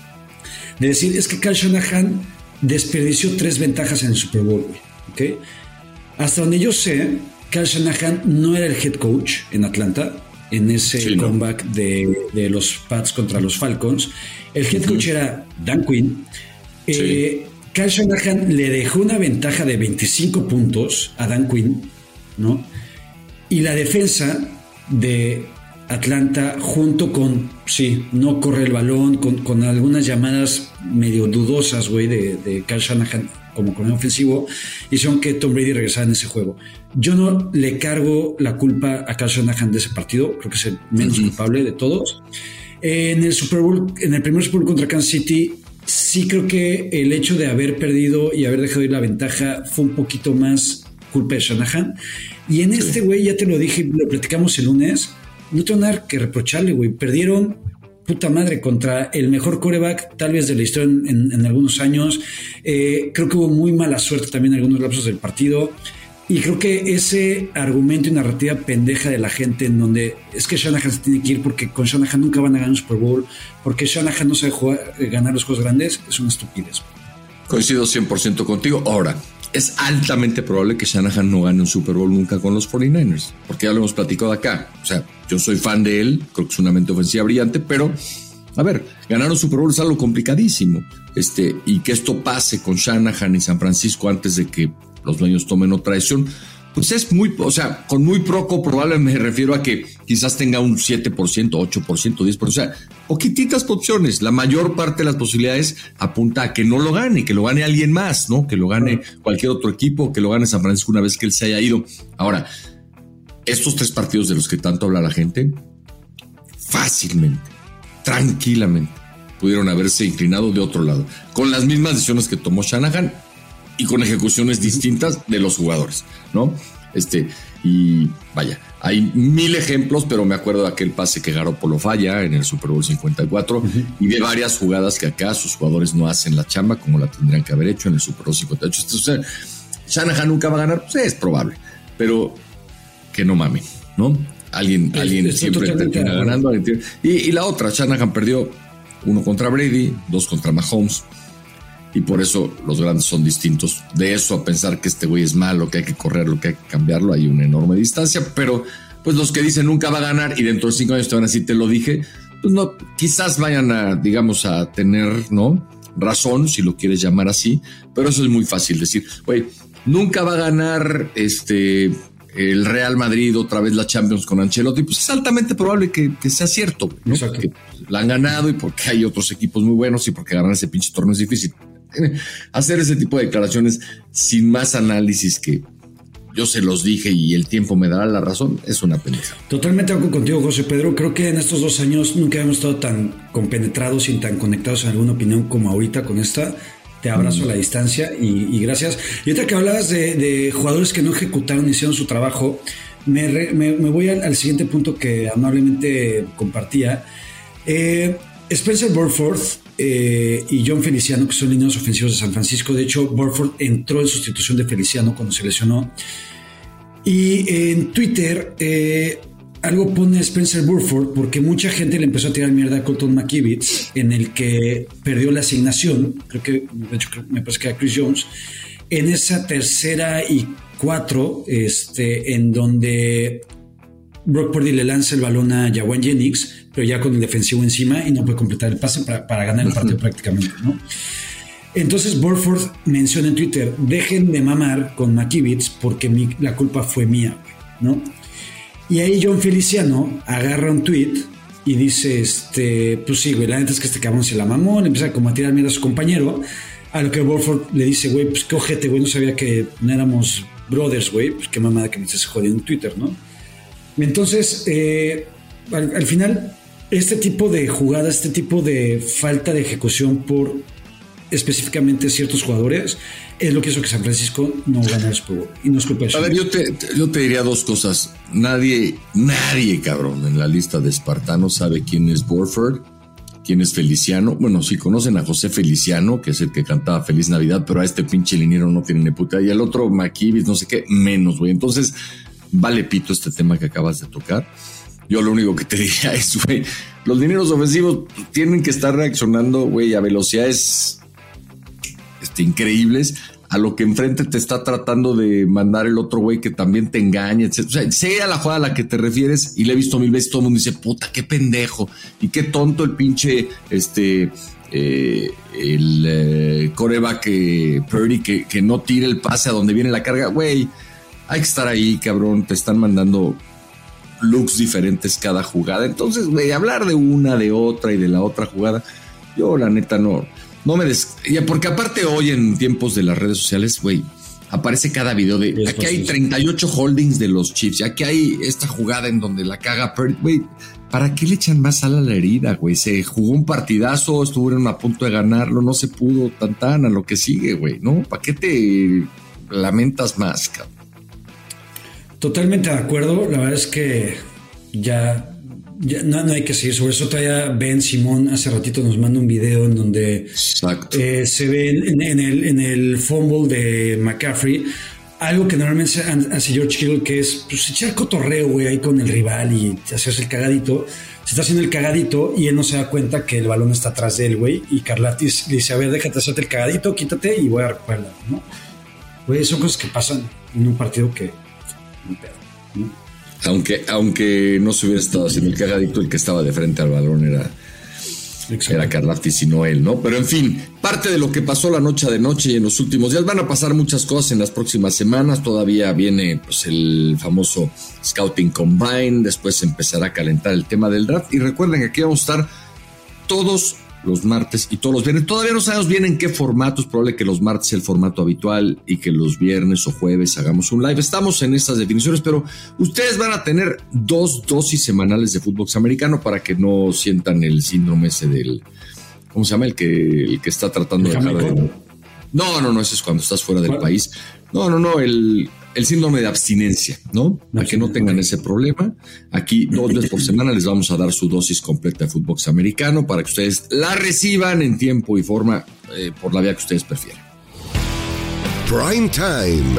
de decir, es que Kyle Shanahan desperdició tres ventajas en el Super Bowl, güey, ¿ok? Hasta donde yo sé, Kyle Shanahan no era el head coach en Atlanta, en ese sí, comeback no. de, de los Pats contra los Falcons. El head coach uh-huh. era Dan Quinn. Sí. Eh, Kyle Shanahan le dejó una ventaja de veinticinco puntos a Dan Quinn, ¿no? Y la defensa de Atlanta, junto con, sí, no corre el balón, con, con algunas llamadas medio dudosas, güey, de, de Kyle Shanahan como coordinador ofensivo, hicieron que Tom Brady regresara en ese juego. Yo no le cargo la culpa a Kyle Shanahan de ese partido, creo que es el menos uh-huh. culpable de todos. En el Super Bowl, en el primer Super Bowl contra Kansas City, sí creo que el hecho de haber perdido y haber dejado ir la ventaja fue un poquito más culpa de Shanahan. Y en sí. este, güey, ya te lo dije, lo platicamos el lunes, no tengo nada que reprocharle, güey. Perdieron, puta madre, contra el mejor quarterback tal vez de la historia en, en, en algunos años. Eh, creo que hubo muy mala suerte también en algunos lapsos del partido. Y creo que ese argumento y narrativa pendeja de la gente en donde es que Shanahan se tiene que ir porque con Shanahan nunca van a ganar un Super Bowl, porque Shanahan no sabe jugar, ganar los juegos grandes, es una estupidez. Coincido cien por ciento contigo. Ahora, es altamente probable que Shanahan no gane un Super Bowl nunca con los cuarenta y nueve ers, porque ya lo hemos platicado acá. O sea, yo soy fan de él, creo que es una mente ofensiva brillante, pero, a ver, ganar un Super Bowl es algo complicadísimo. Este, y que esto pase con Shanahan y San Francisco antes de que los dueños tomen otra decisión, pues es muy, o sea, con muy poco probable me refiero a que quizás tenga un siete por ciento, ocho por ciento, diez por ciento, o sea, poquititas opciones. La mayor parte de las posibilidades apunta a que no lo gane, que lo gane alguien más, ¿no? Que lo gane cualquier otro equipo, que lo gane San Francisco una vez que él se haya ido. Ahora, estos tres partidos de los que tanto habla la gente, fácilmente, tranquilamente, pudieron haberse inclinado de otro lado, con las mismas decisiones que tomó Shanahan y con ejecuciones distintas de los jugadores, ¿no? Este, y vaya, hay mil ejemplos, pero me acuerdo de aquel pase que Garoppolo falla en el Super Bowl cincuenta y cuatro uh-huh. y de varias jugadas que acá sus jugadores no hacen la chamba como la tendrían que haber hecho en el Super Bowl cincuenta y ocho. O sea, Shanahan nunca va a ganar, pues es probable, pero que no mamen, ¿no? Alguien, es, alguien siempre termina ganando. Alguien tiene, y, y la otra, Shanahan perdió uno contra Brady, dos contra Mahomes. Y por eso los grandes son distintos. De eso a pensar que este güey es malo, que hay que correrlo, que hay que cambiarlo, hay una enorme distancia. Pero pues los que dicen nunca va a ganar y dentro de cinco años te van a decir, te lo dije, pues no, quizás vayan a, digamos, a tener, ¿no? razón, si lo quieres llamar así. Pero eso es muy fácil decir, güey, nunca va a ganar este el Real Madrid otra vez la Champions con Ancelotti. Pues es altamente probable que, que sea cierto, ¿no? Porque la han ganado y porque hay otros equipos muy buenos y porque ganar ese pinche torneo es difícil. Hacer ese tipo de declaraciones sin más análisis que yo se los dije y el tiempo me dará la razón, es una pendeja. Totalmente de acuerdo contigo, José Pedro. Creo que en estos dos años nunca hemos estado tan compenetrados y tan conectados en alguna opinión como ahorita con esta. Te abrazo mm. a la distancia y, y gracias. Y ahorita que hablabas de, de jugadores que no ejecutaron y hicieron su trabajo, me, re, me, me voy al, al siguiente punto que amablemente compartía. Eh, Spencer Burford eh, y John Feliciano, que son lineros ofensivos de San Francisco. De hecho, Burford entró en sustitución de Feliciano cuando se lesionó. Y en Twitter eh, algo pone Spencer Burford porque mucha gente le empezó a tirar mierda a Colton McKivitz, en el que perdió la asignación. Creo que, de hecho, me parece que era Chris Jones. En esa tercera y cuatro, este, en donde Brock Purdy le lanza el balón a Jawan Jennings, pero ya con el defensivo encima y no puede completar el pase para, para ganar el partido prácticamente, ¿no? Entonces Burford menciona en Twitter, dejen de mamar con McKivitz porque mi, la culpa fue mía, ¿no? Y ahí John Feliciano agarra un tweet y dice, este, pues sí, güey, la neta es que este cabrón se la mamó, le empieza como a tirar mierda a su compañero, a lo que Burford le dice, güey, pues qué ojete, güey, no sabía que no éramos brothers, güey, pues qué mamada que me estés jodiendo en Twitter, ¿no? Entonces, eh, al, al final, este tipo de jugadas, este tipo de falta de ejecución por específicamente ciertos jugadores, es lo que hizo que San Francisco no gane el Super Bowl. Y no es culpa de A ver, yo te, yo te diría dos cosas. Nadie, nadie, cabrón, en la lista de espartanos sabe quién es Burford, quién es Feliciano. Bueno, sí conocen a José Feliciano, que es el que cantaba Feliz Navidad, pero a este pinche liniero no tiene ni puta. Y al otro, McKivitz, no sé qué, menos, güey. Entonces, vale pito este tema que acabas de tocar. Yo lo único que te diría es, güey, los dineros ofensivos tienen que estar reaccionando, güey, a velocidades este, increíbles a lo que enfrente te está tratando de mandar el otro güey que también te engaña, etcétera. O sea, sea la jugada a la que te refieres y le he visto mil veces, todo el mundo dice, puta, qué pendejo y qué tonto el pinche, este, eh, el eh, coreback eh, Purdy que, que no tire el pase a donde viene la carga, güey. Hay que estar ahí, cabrón. Te están mandando looks diferentes cada jugada. Entonces, güey, hablar de una, de otra y de la otra jugada, yo la neta no, no me des... Ya, porque aparte hoy en tiempos de las redes sociales, güey, aparece cada video de... Aquí posible. Hay treinta y ocho holdings de los Chiefs. Aquí hay esta jugada en donde la caga Purdy. Güey, ¿para qué le echan más sal a la herida, güey? Se jugó un partidazo, estuvieron a punto de ganarlo, no se pudo, tan tan a lo que sigue, güey, ¿no? ¿Para qué te lamentas más, cabrón? Totalmente de acuerdo. La verdad es que ya, ya no, no hay que seguir sobre eso. Todavía Ben Simón hace ratito nos manda un video en donde eh, se ve en, en, el, en el fumble de McCaffrey algo que normalmente hace George Kittle, que es pues, echar cotorreo, güey, ahí con el rival y hacerse el cagadito. Se está haciendo el cagadito y él no se da cuenta que el balón está atrás de él, güey. Y Karlaftis le dice, a ver, déjate hacerte el cagadito, quítate y voy a recuperarlo, ¿no? Güey, son cosas que pasan en un partido que... ¿no? Aunque, aunque no se hubiera estado haciendo el cagadito, el que estaba de frente al balón era, era Karlaftis y no él, ¿no? Pero en fin, parte de lo que pasó la noche de noche y en los últimos días. Van a pasar muchas cosas en las próximas semanas. Todavía viene pues, el famoso Scouting Combine. Después se empezará a calentar el tema del draft. Y recuerden que aquí vamos a estar todos los martes y todos los viernes. Todavía no sabemos bien en qué formato. Es probable que los martes sea el formato habitual y que los viernes o jueves hagamos un live. Estamos en estas definiciones, pero ustedes van a tener dos dosis semanales de fútbol americano para que no sientan el síndrome ese del... ¿Cómo se llama? El que, el que está tratando de dejar de... No, no, no, ese es cuando estás fuera del ¿Cuál? país. No, no, no, el... El síndrome de abstinencia, ¿no? Para que no tengan ese problema. Aquí dos veces por semana les vamos a dar su dosis completa de fútbol americano para que ustedes la reciban en tiempo y forma eh, por la vía que ustedes prefieran. Prime Time.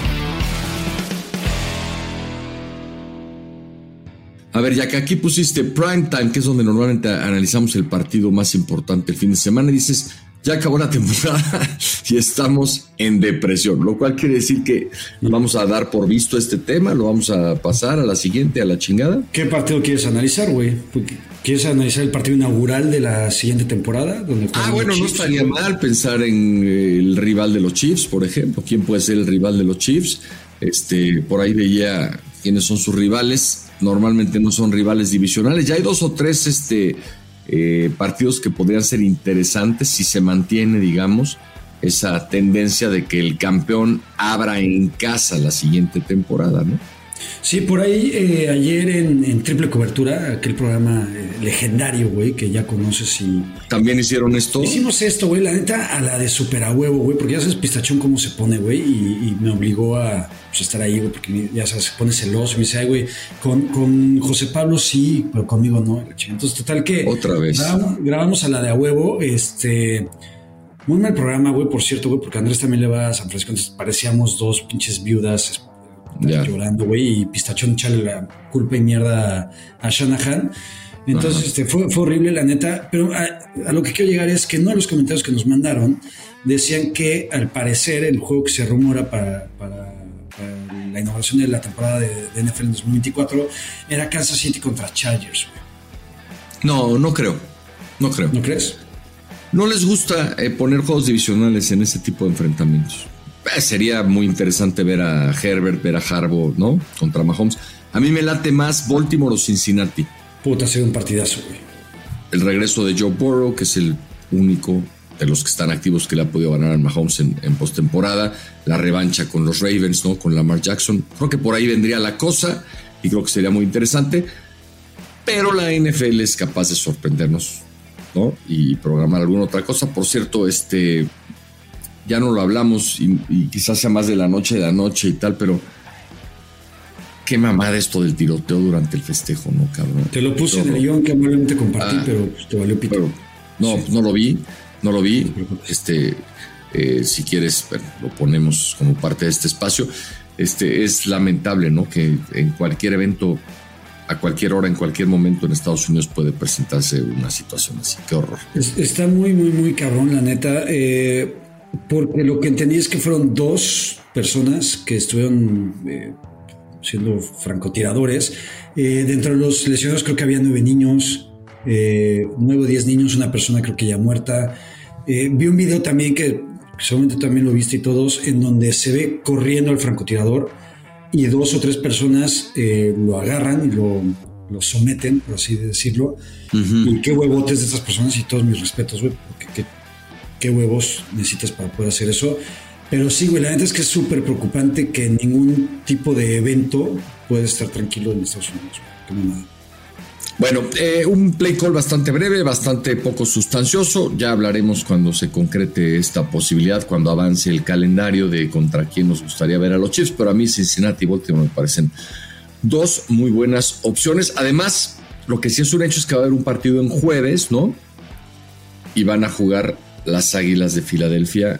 A ver, ya que aquí pusiste Prime Time, que es donde normalmente analizamos el partido más importante el fin de semana, y dices... Ya acabó la temporada y estamos en depresión, lo cual quiere decir que vamos a dar por visto este tema, lo vamos a pasar a la siguiente, a la chingada. ¿Qué partido quieres analizar, güey? ¿Quieres analizar el partido inaugural de la siguiente temporada? Donde ah, bueno, no Chiefs, estaría ¿no? mal pensar en el rival de los Chiefs, por ejemplo. ¿Quién puede ser el rival de los Chiefs? Este, por ahí veía quiénes son sus rivales. Normalmente no son rivales divisionales. Ya hay dos o tres, este... Eh, partidos que podrían ser interesantes si se mantiene, digamos, esa tendencia de que el campeón abra en casa la siguiente temporada, ¿no? Sí, por ahí eh, ayer en, en Triple Cobertura, aquel programa eh, legendario, güey, que ya conoces y... ¿También hicieron esto? Hicimos esto, güey, la neta, a la de super a huevo, güey, porque ya sabes Pistachón cómo se pone, güey, y, y me obligó a pues, estar ahí, güey, porque ya sabes, se pone celoso, me dice, ay, güey, con, con José Pablo sí, pero conmigo no. Entonces, total que... Otra vez. Grabamos, grabamos a la de a huevo, este... Muy mal programa, güey, por cierto, güey, porque Andrés también le va a San Francisco, entonces parecíamos dos pinches viudas... Ya. Llorando, güey, y Pistachón echarle la culpa y mierda a, a Shanahan. Entonces, este, fue, fue horrible, la neta. Pero a, a lo que quiero llegar es que no los comentarios que nos mandaron decían que al parecer el juego que se rumora para, para, para la inauguración de la temporada de, de N F L en dos mil veinticuatro era Kansas City contra Chargers, güey. No, no creo. No creo. ¿No crees? No les gusta eh, poner juegos divisionales en ese tipo de enfrentamientos. Eh, sería muy interesante ver a Herbert, ver a Harbaugh, ¿no? Contra Mahomes. A mí me late más Baltimore o Cincinnati. Puta, sería un partidazo, güey. El regreso de Joe Burrow, que es el único de los que están activos que le ha podido ganar a Mahomes en, en postemporada. La revancha con los Ravens, ¿no? Con Lamar Jackson. Creo que por ahí vendría la cosa y creo que sería muy interesante. Pero la N F L es capaz de sorprendernos, ¿no? Y programar alguna otra cosa. Por cierto, este... ya no lo hablamos y, y quizás sea más de la noche de la noche y tal, pero qué mamada esto del tiroteo durante el festejo, ¿no, cabrón? Te lo puse en el guión que amablemente compartí, ah, pero pues, te valió pito. Pero, no, sí. no lo vi, no lo vi. Este, eh, si quieres, bueno, lo ponemos como parte de este espacio. Este, es lamentable, ¿no? Que en cualquier evento, a cualquier hora, en cualquier momento en Estados Unidos puede presentarse una situación así. Qué horror. Es, está muy, muy, muy cabrón, la neta. Eh... Porque lo que entendí es que fueron dos personas que estuvieron eh, siendo francotiradores. Eh, dentro de los lesionados creo que había nueve niños, eh, nueve o diez niños, una persona creo que ya muerta. Eh, vi un video también que seguramente también lo viste y todos, en donde se ve corriendo al francotirador y dos o tres personas eh, lo agarran y lo, lo someten, por así decirlo. Uh-huh. Y qué huevotes de estas personas y todos mis respetos, güey, porque qué qué huevos necesitas para poder hacer eso. Pero sí, güey, la neta es que es súper preocupante que ningún tipo de evento puede estar tranquilo en Estados Unidos. Qué mamada. Bueno, eh, un play call bastante breve, bastante poco sustancioso. Ya hablaremos cuando se concrete esta posibilidad, cuando avance el calendario de contra quién nos gustaría ver a los Chiefs. Pero a mí Cincinnati y Baltimore me parecen dos muy buenas opciones. Además, lo que sí es un hecho es que va a haber un partido en jueves, ¿no? Y van a jugar las Águilas de Filadelfia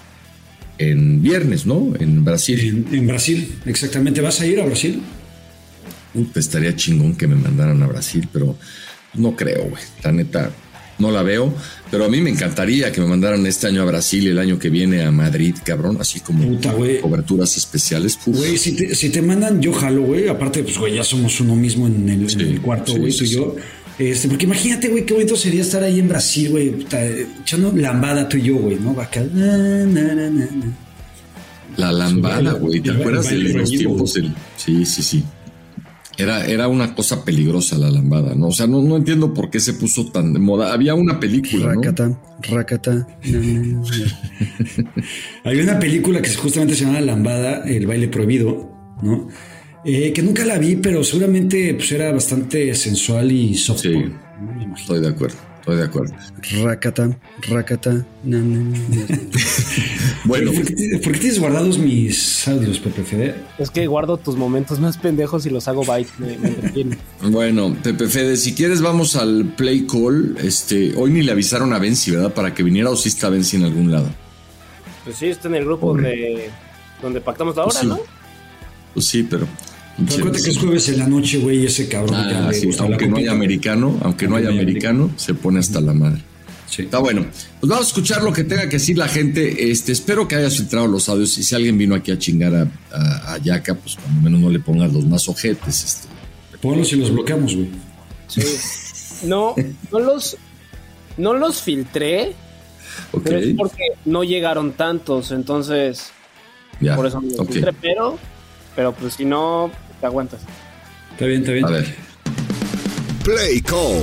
en viernes, ¿no? En Brasil. En, en Brasil, exactamente. ¿Vas a ir a Brasil? Uh, estaría chingón que me mandaran a Brasil, pero no creo, güey. La neta, no la veo, pero a mí me encantaría que me mandaran este año a Brasil y el año que viene a Madrid, cabrón, así como Puta, coberturas especiales. Güey, si te, si te mandan, yo jalo, güey. Aparte, pues, güey, ya somos uno mismo en el, sí, en el cuarto, güey, sí, tú sí, y yo. Este, porque imagínate, güey, qué bonito sería estar ahí en Brasil, güey, echando lambada tú y yo, güey, ¿no? Acá, na, na, na, na. La lambada, güey, ¿te acuerdas de los tiempos del...? Sí, sí, sí. Era, era una cosa peligrosa la lambada, ¿no? O sea, no, no entiendo por qué se puso tan de moda. Había una película, Rakata, ¿no? Rakata. No, no, no. Había una película que justamente se llama Lambada, el baile prohibido, ¿no? Eh, que nunca la vi, pero seguramente pues, era bastante sensual y soft. Sí, ¿no? Estoy de acuerdo. Estoy de acuerdo. Rakata, Rakata. No, no, no. Bueno. ¿Por qué, ¿Por qué tienes guardados mis audios, Pepe Fede? Es que guardo tus momentos más pendejos y los hago byte. Me, me entretienen. Bueno, Pepe Fede, si quieres vamos al play call. Este, hoy ni le avisaron a Benzi, ¿verdad? Para que viniera, o sí está Benzi en algún lado. Pues sí, está en el grupo donde, donde pactamos la hora, pues sí. ¿no? Pues sí, pero... Acuérdate que es jueves en la noche, güey, y ese cabrón. Ah, sí, aunque no haya americano, aunque no haya americano, se pone hasta la madre. Sí. Está bueno. Pues vamos a escuchar lo que tenga que decir la gente. Este, espero que hayas filtrado los audios. Y si alguien vino aquí a chingar a, a, a Yaka, pues cuando menos no le pongas los más ojetes. Este. Ponlos y los bloqueamos, güey. Sí. No, no los, no los filtré. Okay. Pero es porque no llegaron tantos. Entonces, ya, por eso no los okay. filtré. Pero, pero pues si no, te aguantas. Está bien, está bien. A ver. Play Call.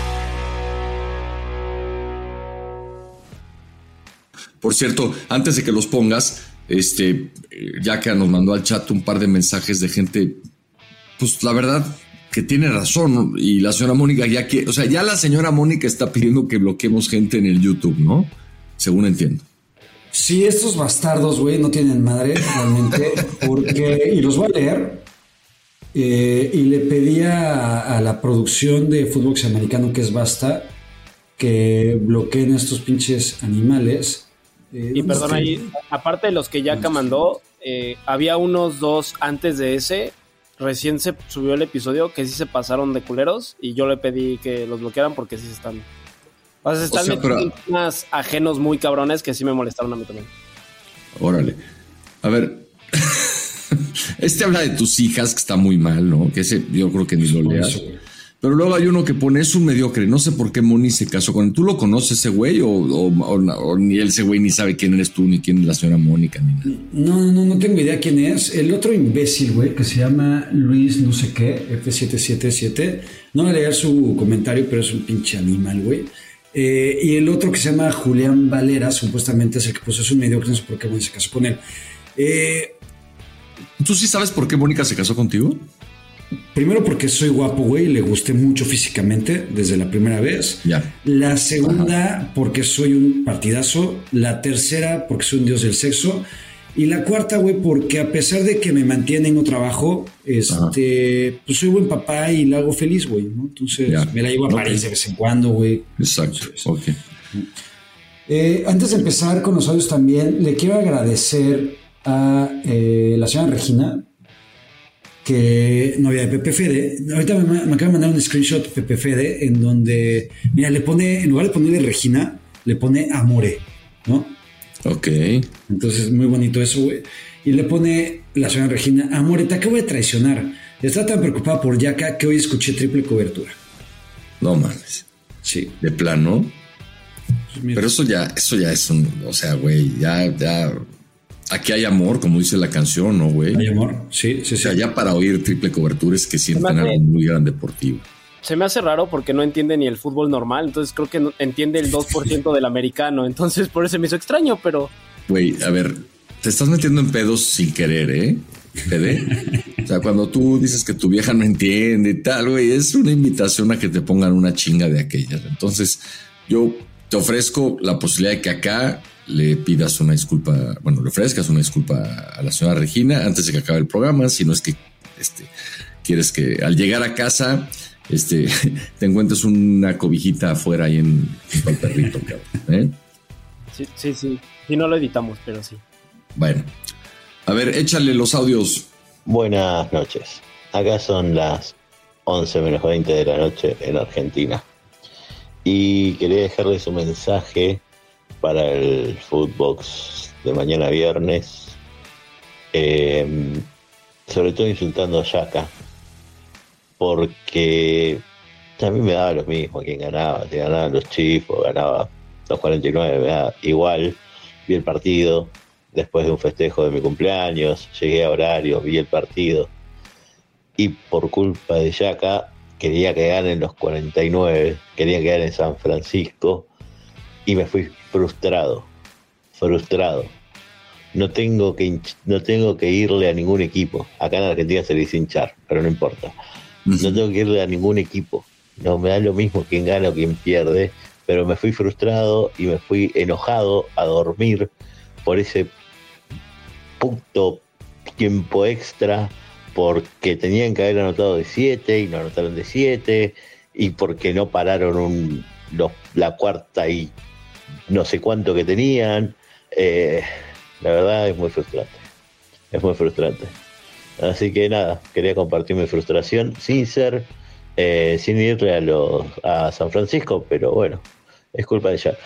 Por cierto, antes de que los pongas, este, Yaka nos mandó al chat un par de mensajes de gente, pues la verdad que tiene razón, ¿no? Y la señora Mónica ya que, o sea, ya la señora Mónica está pidiendo que bloqueemos gente en el YouTube, ¿no? Según entiendo. Sí, estos bastardos, güey, no tienen madre realmente, porque, y los voy a leer, eh, y le pedía a, a la producción de fútbol americano, que es Basta, que bloqueen a estos pinches animales. Eh, y perdón, ahí, aparte de los que Yaka mandó, eh, había unos dos antes de ese, recién se subió el episodio, que sí se pasaron de culeros, y yo le pedí que los bloquearan porque sí se están... O sea, se están o sea, metiendo pero... unas ajenos muy cabrones que sí me molestaron a mí también. Órale. A ver, este habla de tus hijas, que está muy mal, ¿no? Que ese yo creo que ni lo leas. Pero luego hay uno que pone, es un mediocre, no sé por qué Moni se casó con él. ¿Tú lo conoces ese güey o, o, o, o ni ese güey ni sabe quién eres tú, ni quién es la señora Mónica, ni nada? No, no, no tengo idea quién es. El otro imbécil, güey, que se llama Luis no sé qué, F siete siete siete. No voy a leer su comentario, pero es un pinche animal, güey. Eh, y el otro que se llama Julián Valera, supuestamente es el que pues es un mediocre, no sé por qué Moni se casó con él. Eh, ¿Tú sí sabes por qué Mónica se casó contigo? Primero porque soy guapo, güey, y le gusté mucho físicamente desde la primera vez. Ya. La segunda, ajá, porque soy un partidazo. La tercera, porque soy un dios del sexo. Y la cuarta, güey, porque a pesar de que me mantiene y no trabajo, este, pues soy buen papá y la hago feliz, güey, ¿no? Entonces ya. Me la llevo a okay. París de vez en cuando, güey. Exacto, Entonces, ok. Eh, antes de empezar con los audios también, le quiero agradecer a eh, la señora Regina, que novia de Pepe Fede. Ahorita me, me acaba de mandar un screenshot de Pepe Fede en donde, mira, le pone, en lugar de ponerle Regina, le pone Amore, ¿no? Ok. Entonces, muy bonito eso, güey. Y le pone la señora Regina, Amore, te acabo de traicionar. Está tan preocupada por Yaka que hoy escuché triple cobertura. No mames. Sí. De plano. Pues pero eso ya, eso ya es un, o sea, güey, ya, ya... Aquí hay amor, como dice la canción, ¿no, güey? Hay amor, sí, sí, sí. O sea, ya para oír triple cobertura es que sienten algo muy gran deportivo. Se me hace raro porque no entiende ni el fútbol normal, entonces creo que no, entiende el dos por ciento del americano, entonces por eso me hizo extraño, pero... Güey, a ver, te estás metiendo en pedos sin querer, ¿eh? ¿Pede? O sea, cuando tú dices que tu vieja no entiende y tal, güey, es una invitación a que te pongan una chinga de aquellas. Entonces, yo te ofrezco la posibilidad de que acá le pidas una disculpa, bueno, le ofrezcas una disculpa a la señora Regina antes de que acabe el programa, si no es que este, quieres que al llegar a casa este, te encuentres una cobijita afuera ahí en, en el perrito, cabrón, ¿eh? Sí, sí, sí, sí, no lo editamos, pero sí. Bueno, a ver, échale los audios. Buenas noches, acá son las once menos veinte de la noche en Argentina. y quería dejarles un mensaje para el Footbox de mañana viernes, eh, sobre todo insultando a Yaka, porque también me daba lo mismo quién ganaba, si ganaban los Chiefs o ganaba los cuarenta y nueve, me daba igual. Vi el partido después de un festejo de mi cumpleaños, llegué a horario, vi el partido y por culpa de Yaka quería que ganen los cuarenta y nueve, quería que ganen San Francisco y me fui frustrado, frustrado. No tengo que hinch- no tengo que irle a ningún equipo. Acá en Argentina se le dice hinchar, pero no importa. No tengo que irle a ningún equipo. No me da lo mismo quién gana o quién pierde, pero me fui frustrado y me fui enojado a dormir por ese puto tiempo extra, porque tenían que haber anotado de siete y no anotaron de siete, y porque no pararon un, los, la cuarta y no sé cuánto que tenían. Eh, la verdad es muy frustrante, es muy frustrante. Así que nada, quería compartir mi frustración sin ser, eh, sin irle a, los, a San Francisco, pero bueno, es culpa de Jack.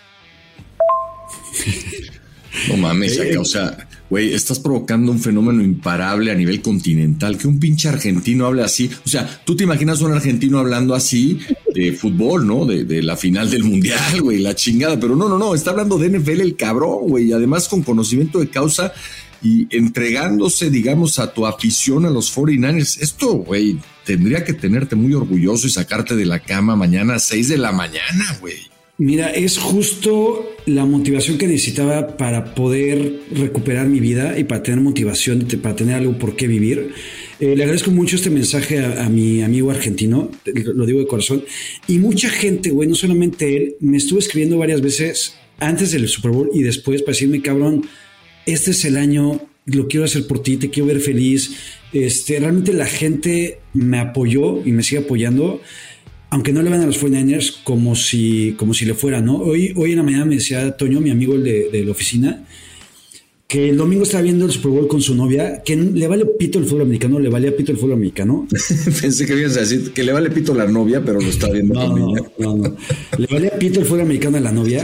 No mames, Yaka, o sea, güey, estás provocando un fenómeno imparable a nivel continental, que un pinche argentino hable así. O sea, tú te imaginas un argentino hablando así de fútbol, ¿no? De, de la final del mundial, güey, la chingada. Pero no, no, no, está hablando de N F L el cabrón, güey, y además con conocimiento de causa y entregándose, digamos, a tu afición a los cuarenta y nueve ers. Esto, güey, tendría que tenerte muy orgulloso y sacarte de la cama mañana a seis de la mañana, güey. Mira, es justo la motivación que necesitaba para poder recuperar mi vida y para tener motivación, para tener algo por qué vivir. Eh, le agradezco mucho este mensaje a, a mi amigo argentino, lo digo de corazón. Y mucha gente, güey, no solamente él, me estuvo escribiendo varias veces antes del Super Bowl y después para decirme, cabrón, este es el año, lo quiero hacer por ti, te quiero ver feliz. Este, realmente la gente me apoyó y me sigue apoyando, aunque no le van a los cuarenta y nueve ers como si, como si le fuera, ¿no? Hoy, hoy en la mañana me decía Toño, mi amigo el de, de la oficina, que el domingo estaba viendo el Super Bowl con su novia, que le vale pito el fútbol americano, le valía pito el fútbol americano. Pensé que ibas a decir que le vale pito la novia, pero lo está viendo no, con no, ella. No, no, le valía pito el fútbol americano a la novia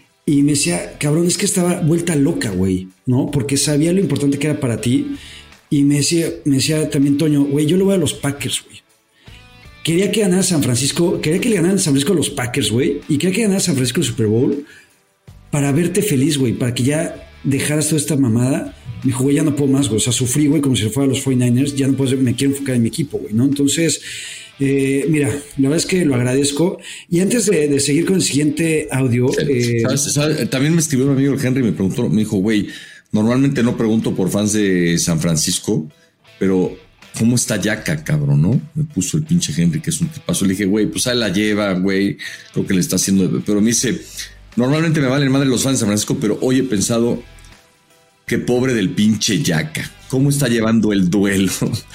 y me decía, cabrón, es que estaba vuelta loca, güey, ¿no? Porque sabía lo importante que era para ti y me decía, me decía también Toño, güey, yo le voy a los Packers, güey. Quería que ganara San Francisco, quería que le ganaran San Francisco a los Packers, güey, y quería que ganara San Francisco el Super Bowl para verte feliz, güey, para que ya dejaras toda esta mamada. Me dijo, güey, ya no puedo más, güey, o sea, sufrí, güey, como si fuera a los cuarenta y nueve ers, ya no puedo, me quiero enfocar en mi equipo, güey, ¿no? Entonces, eh, mira, la verdad es que lo agradezco. Y antes de, de seguir con el siguiente audio... Eh, ¿Sabes, sabes? También me escribió un amigo, el Henry, me preguntó, me dijo, güey, normalmente no pregunto por fans de San Francisco, pero... ¿cómo está Yaka, cabrón, no? Me puso el pinche Henry, que es un tipazo. Le dije, güey, pues ahí la lleva, güey. Creo que le está haciendo... Pero me dice, normalmente me valen madre los fans de San Francisco, pero hoy he pensado, qué pobre del pinche Yaka. ¿Cómo está llevando el duelo?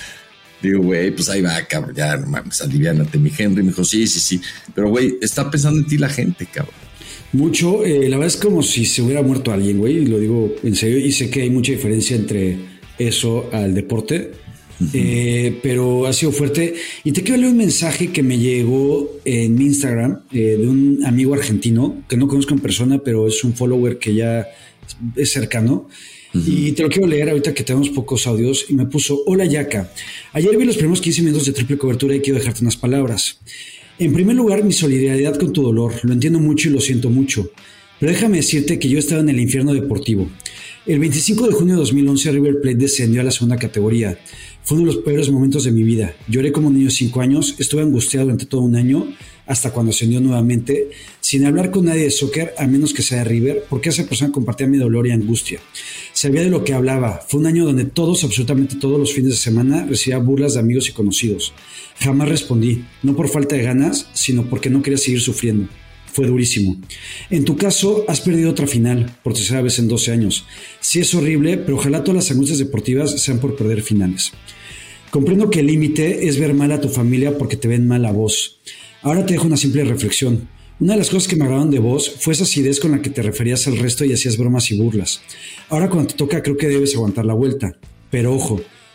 Digo, güey, pues ahí va, cabrón. Ya, no mames, aliviánate, mi Henry. Me dijo, sí, sí, sí. Pero, güey, está pensando en ti la gente, cabrón. Mucho. Eh, la verdad es como si se hubiera muerto alguien, güey. Y lo digo en serio. Y sé que hay mucha diferencia entre eso al deporte. Uh-huh. Eh, pero ha sido fuerte. Y te quiero leer un mensaje que me llegó en mi Instagram eh, de un amigo argentino que no conozco en persona, pero es un follower que ya es cercano. Uh-huh. Y te lo quiero leer ahorita que tenemos pocos audios. Y me puso: hola Yaka, ayer vi los primeros quince minutos de Triple Cobertura y quiero dejarte unas palabras. En primer lugar, mi solidaridad con tu dolor. Lo entiendo mucho y lo siento mucho, pero déjame decirte que yo estaba en el infierno deportivo. El veinticinco de junio de dos mil once River Plate descendió a la segunda categoría. Fue uno de los peores momentos de mi vida. Lloré como un niño de cinco años, estuve angustiado durante todo un año, hasta cuando ascendió nuevamente, sin hablar con nadie de soccer, a menos que sea de River, porque esa persona compartía mi dolor y angustia. Sabía de lo que hablaba. Fue un año donde todos, absolutamente todos los fines de semana, recibía burlas de amigos y conocidos. Jamás respondí, no por falta de ganas, sino porque no quería seguir sufriendo. Fue durísimo. En tu caso, has perdido otra final, por tercera vez en doce años. Sí es horrible, pero ojalá todas las angustias deportivas sean por perder finales. Comprendo que el límite es ver mal a tu familia porque te ven mal a vos. Ahora te dejo una simple reflexión. Una de las cosas que me agradaron de vos fue esa acidez con la que te referías al resto y hacías bromas y burlas. Ahora cuando te toca creo que debes aguantar la vuelta. Pero ojo,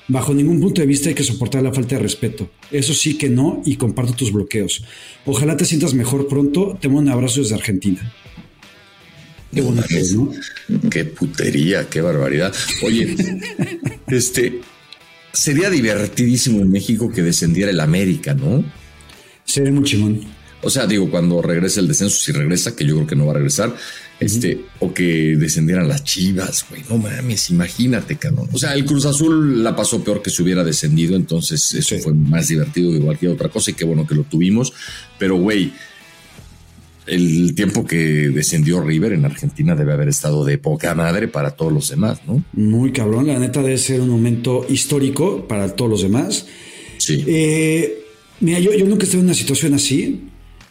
Bajo ningún punto de vista hay que soportar la falta de respeto. Eso sí que no, y comparto tus bloqueos. Ojalá te sientas mejor pronto. Te mando un abrazo desde Argentina. Qué bonito, ¿no? Qué putería, qué barbaridad. Oye, este sería divertidísimo en México que descendiera el América, ¿no? Sería muy chingón. O sea, digo, cuando regrese el descenso, si regresa, que yo creo que no va a regresar, uh-huh. este, o que descendieran las Chivas, güey, no mames, imagínate, cabrón. O sea, el Cruz Azul la pasó peor que se hubiera descendido, entonces eso sí. Fue más divertido que cualquier otra cosa y qué bueno que lo tuvimos. Pero, güey, el tiempo que descendió River en Argentina debe haber estado de poca madre para todos los demás, ¿no? Muy cabrón, la neta debe ser un momento histórico para todos los demás. Sí. Eh, mira, yo, yo nunca estuve en una situación así.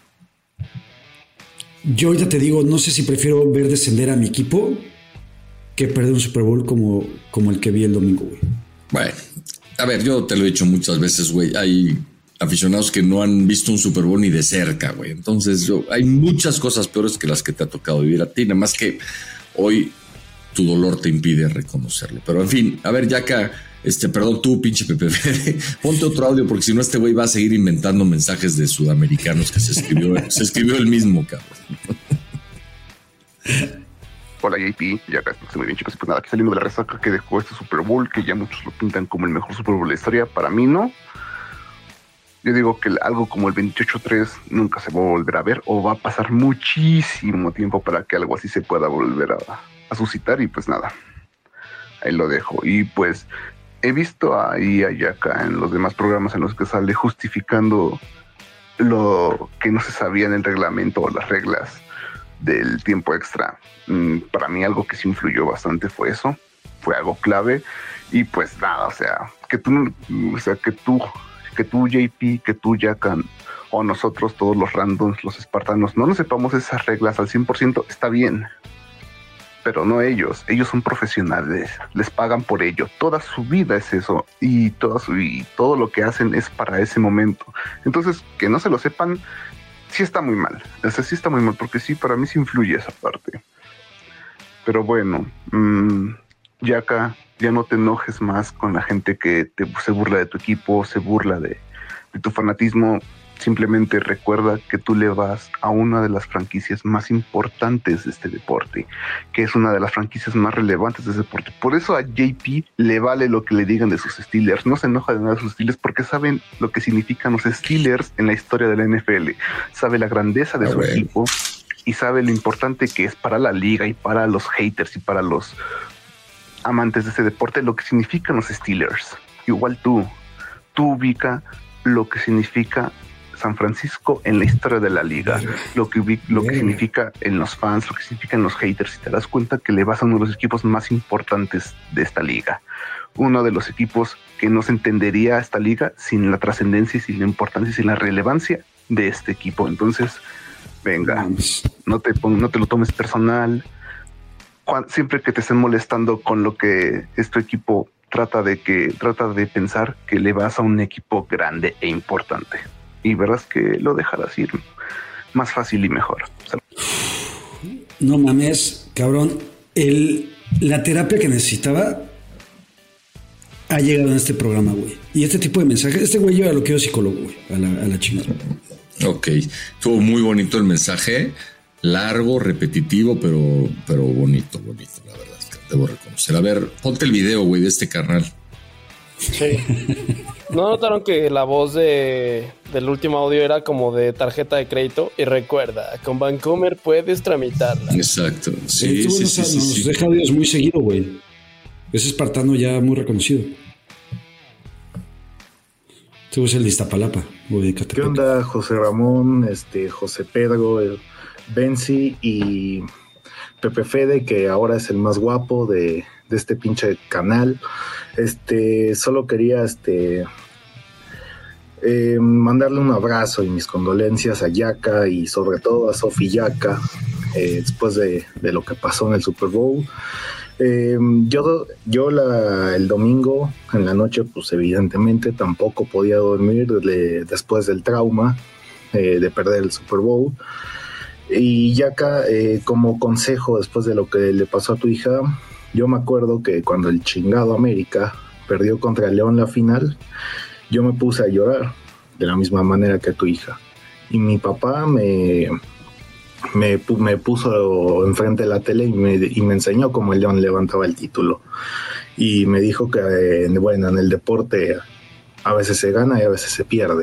Yo ahorita te digo, no sé si prefiero ver descender a mi equipo que perder un Super Bowl como, como el que vi el domingo, güey. Bueno, a ver, yo te lo he dicho muchas veces, güey. Hay aficionados que no han visto un Super Bowl ni de cerca, güey. Entonces, yo, hay muchas cosas peores que las que te ha tocado vivir a ti. Nada más que hoy tu dolor te impide reconocerlo. Pero, en fin, a ver, ya acá... Este, perdón, tú, pinche Pepe Fede, ponte otro audio porque si no este güey va a seguir inventando mensajes de sudamericanos que se escribió, se escribió él mismo, cabrón. Hola J P, ya acá estoy muy bien, chicos, y pues nada, aquí saliendo de la resaca que dejó este Super Bowl, que ya muchos lo pintan como el mejor Super Bowl de la historia, para mí no. Yo digo que algo como el veintiocho tres nunca se va a volver a ver, o va a pasar muchísimo tiempo para que algo así se pueda volver a, a suscitar, y pues nada, ahí lo dejo. Y pues he visto ahí y acá en los demás programas en los que sale justificando lo que no se sabía en el reglamento o las reglas del tiempo extra. Para mí algo que sí influyó bastante fue eso, fue algo clave. Y pues nada, o sea, que tú, o sea, que tú, que tú J P, que tú Yakan, o nosotros todos los randoms, los espartanos, no nos sepamos esas reglas al cien por ciento, está bien. Pero no ellos, ellos son profesionales, les pagan por ello, toda su vida es eso, y, toda su, y todo lo que hacen es para ese momento. Entonces, que no se lo sepan, sí está muy mal, o sea, sí está muy mal, porque sí, para mí sí influye esa parte. Pero bueno, mmm, ya acá, ya no te enojes más con la gente que te, se burla de tu equipo, se burla de, de tu fanatismo. Simplemente recuerda que tú le vas a una de las franquicias más importantes de este deporte, que es una de las franquicias más relevantes de este deporte. Por eso a J P le vale lo que le digan de sus Steelers. No se enoja de nada de sus Steelers porque saben lo que significan los Steelers en la historia de la N F L. Sabe la grandeza de ah, su bueno. equipo y sabe lo importante que es para la liga y para los haters y para los amantes de este deporte lo que significan los Steelers. Igual tú, tú ubica lo que significa San Francisco en la historia de la liga, lo que, lo que significa en los fans, lo que significa en los haters, y te das cuenta que le vas a uno de los equipos más importantes de esta liga, uno de los equipos que no se entendería esta liga sin la trascendencia y sin la importancia y sin la relevancia de este equipo. Entonces, venga, no te, no te lo tomes personal. Cuando, siempre que te estén molestando con lo que este equipo trata de que trata de pensar que le vas a un equipo grande e importante. Y verás que lo dejarás ir más fácil y mejor. No mames, cabrón. El, la terapia que necesitaba ha llegado en este programa, güey. Y este tipo de mensajes, este güey yo lo quiero psicólogo, güey, a la, a la chingada. Ok, estuvo muy bonito el mensaje, largo, repetitivo, pero, pero bonito, bonito, la verdad, debo reconocer. A ver, ponte el video, güey, de este carnal. Sí. ¿No notaron que la voz de del último audio era como de tarjeta de crédito? Y recuerda, con Bancomer puedes tramitarla. Exacto. Sí, sí, sí, sí, sí, nos sí. deja audios muy seguido, güey. Es espartano ya muy reconocido. Este es el de Iztapalapa, güey, de Catepec. ¿Qué onda, José Ramón, este, José Pedro, Benzi y Pepe Fede, que ahora es el más guapo de, de este pinche canal? Este, solo quería este eh, mandarle un abrazo y mis condolencias a Yaka y sobre todo a Sofi Yaka eh, después de, de lo que pasó en el Super Bowl. Eh, yo yo la, el domingo en la noche, pues evidentemente tampoco podía dormir de, después del trauma eh, de perder el Super Bowl. Y Yaka, eh, como consejo después de lo que le pasó a tu hija, yo me acuerdo que cuando el chingado América perdió contra León la final, yo me puse a llorar de la misma manera que tu hija. Y mi papá me, me, me puso enfrente de la tele y me, y me enseñó cómo el León levantaba el título. Y me dijo que, eh, bueno, en el deporte a veces se gana y a veces se pierde.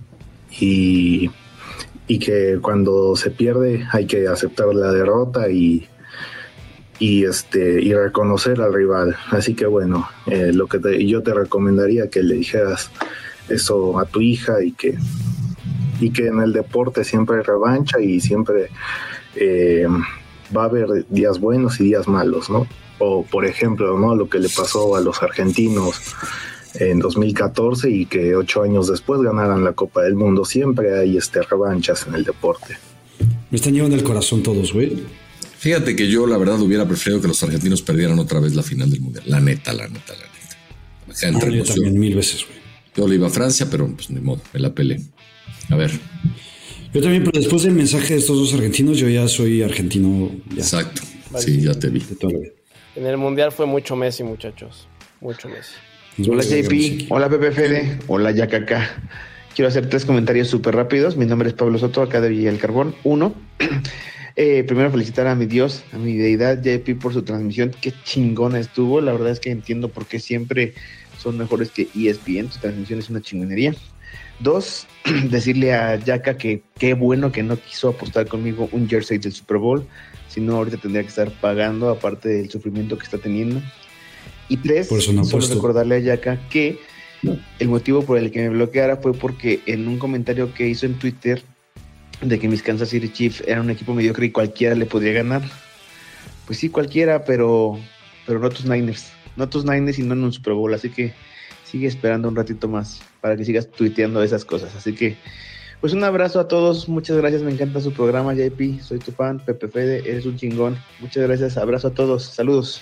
Y, y que cuando se pierde hay que aceptar la derrota y, y, este, y reconocer al rival. Así que bueno, eh, lo que te, yo te recomendaría que le dijeras eso a tu hija y que, y que en el deporte siempre hay revancha y siempre eh, va a haber días buenos y días malos, ¿no? O por ejemplo, ¿no? Lo que le pasó a los argentinos en dos mil catorce y que ocho años después ganaran la Copa del Mundo. Siempre hay este, revanchas en el deporte. Me están llevando el corazón todos, güey. Fíjate que yo la verdad hubiera preferido que los argentinos perdieran otra vez la final del Mundial. La neta, la neta, la neta. Acá entre ah, yo también mil veces, güey. Yo le iba a Francia, pero pues ni modo, me la pelé. A ver. Yo también, pero después del mensaje de estos dos argentinos, yo ya soy argentino. Ya. Exacto. Sí, ya te vi. De toda la vida. En el Mundial fue mucho Messi, muchachos. Mucho Messi. Hola J P, hola P P F D, hola Yakaka. Quiero hacer tres comentarios súper rápidos. Mi nombre es Pablo Soto, acá de Villa del Carbón. Uno, eh, primero felicitar a mi Dios, a mi deidad J P por su transmisión. Qué chingona estuvo. La verdad es que entiendo por qué siempre son mejores que E S P N. Tu transmisión es una chingonería. Dos, decirle a Yaka que qué bueno que no quiso apostar conmigo un jersey del Super Bowl. Si no, ahorita tendría que estar pagando, aparte del sufrimiento que está teniendo. Y tres, por eso no solo recordarle a Yaka que el motivo por el que me bloqueara fue porque en un comentario que hizo en Twitter de que mis Kansas City Chiefs eran un equipo mediocre y cualquiera le podría ganar. Pues sí, cualquiera, pero, pero no tus Niners. No tus Niners y no en un Super Bowl. Así que sigue esperando un ratito más para que sigas tuiteando esas cosas. Así que, pues un abrazo a todos. Muchas gracias. Me encanta su programa, J P. Soy tu fan, Pepe Fede. Eres un chingón. Muchas gracias. Abrazo a todos. Saludos.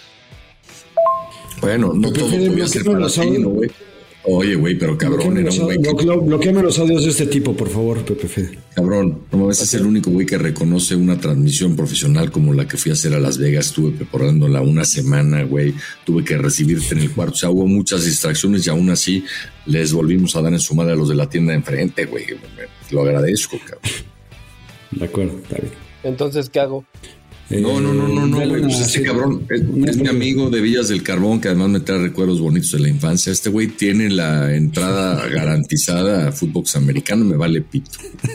Bueno, no todo voy a hacer para ti, ¿no, güey? Oye, güey, pero cabrón, era un güey que... Bloqueame los audios de este tipo, por favor, Pepe Fede. Cabrón, no mames, es el único güey que reconoce una transmisión profesional como la que fui a hacer a Las Vegas. Estuve preparándola una semana, güey. Tuve que recibirte en el cuarto. O sea, hubo muchas distracciones y aún así les volvimos a dar en su madre a los de la tienda de enfrente, güey. Lo agradezco, cabrón. De acuerdo, está bien. Entonces, ¿qué hago? No, no, no, no, no, güey. Pues este cabrón es, es mi amigo de Villas del Carbón, que además me trae recuerdos bonitos de la infancia. Este güey tiene la entrada garantizada a Footbox Americano, me vale pito.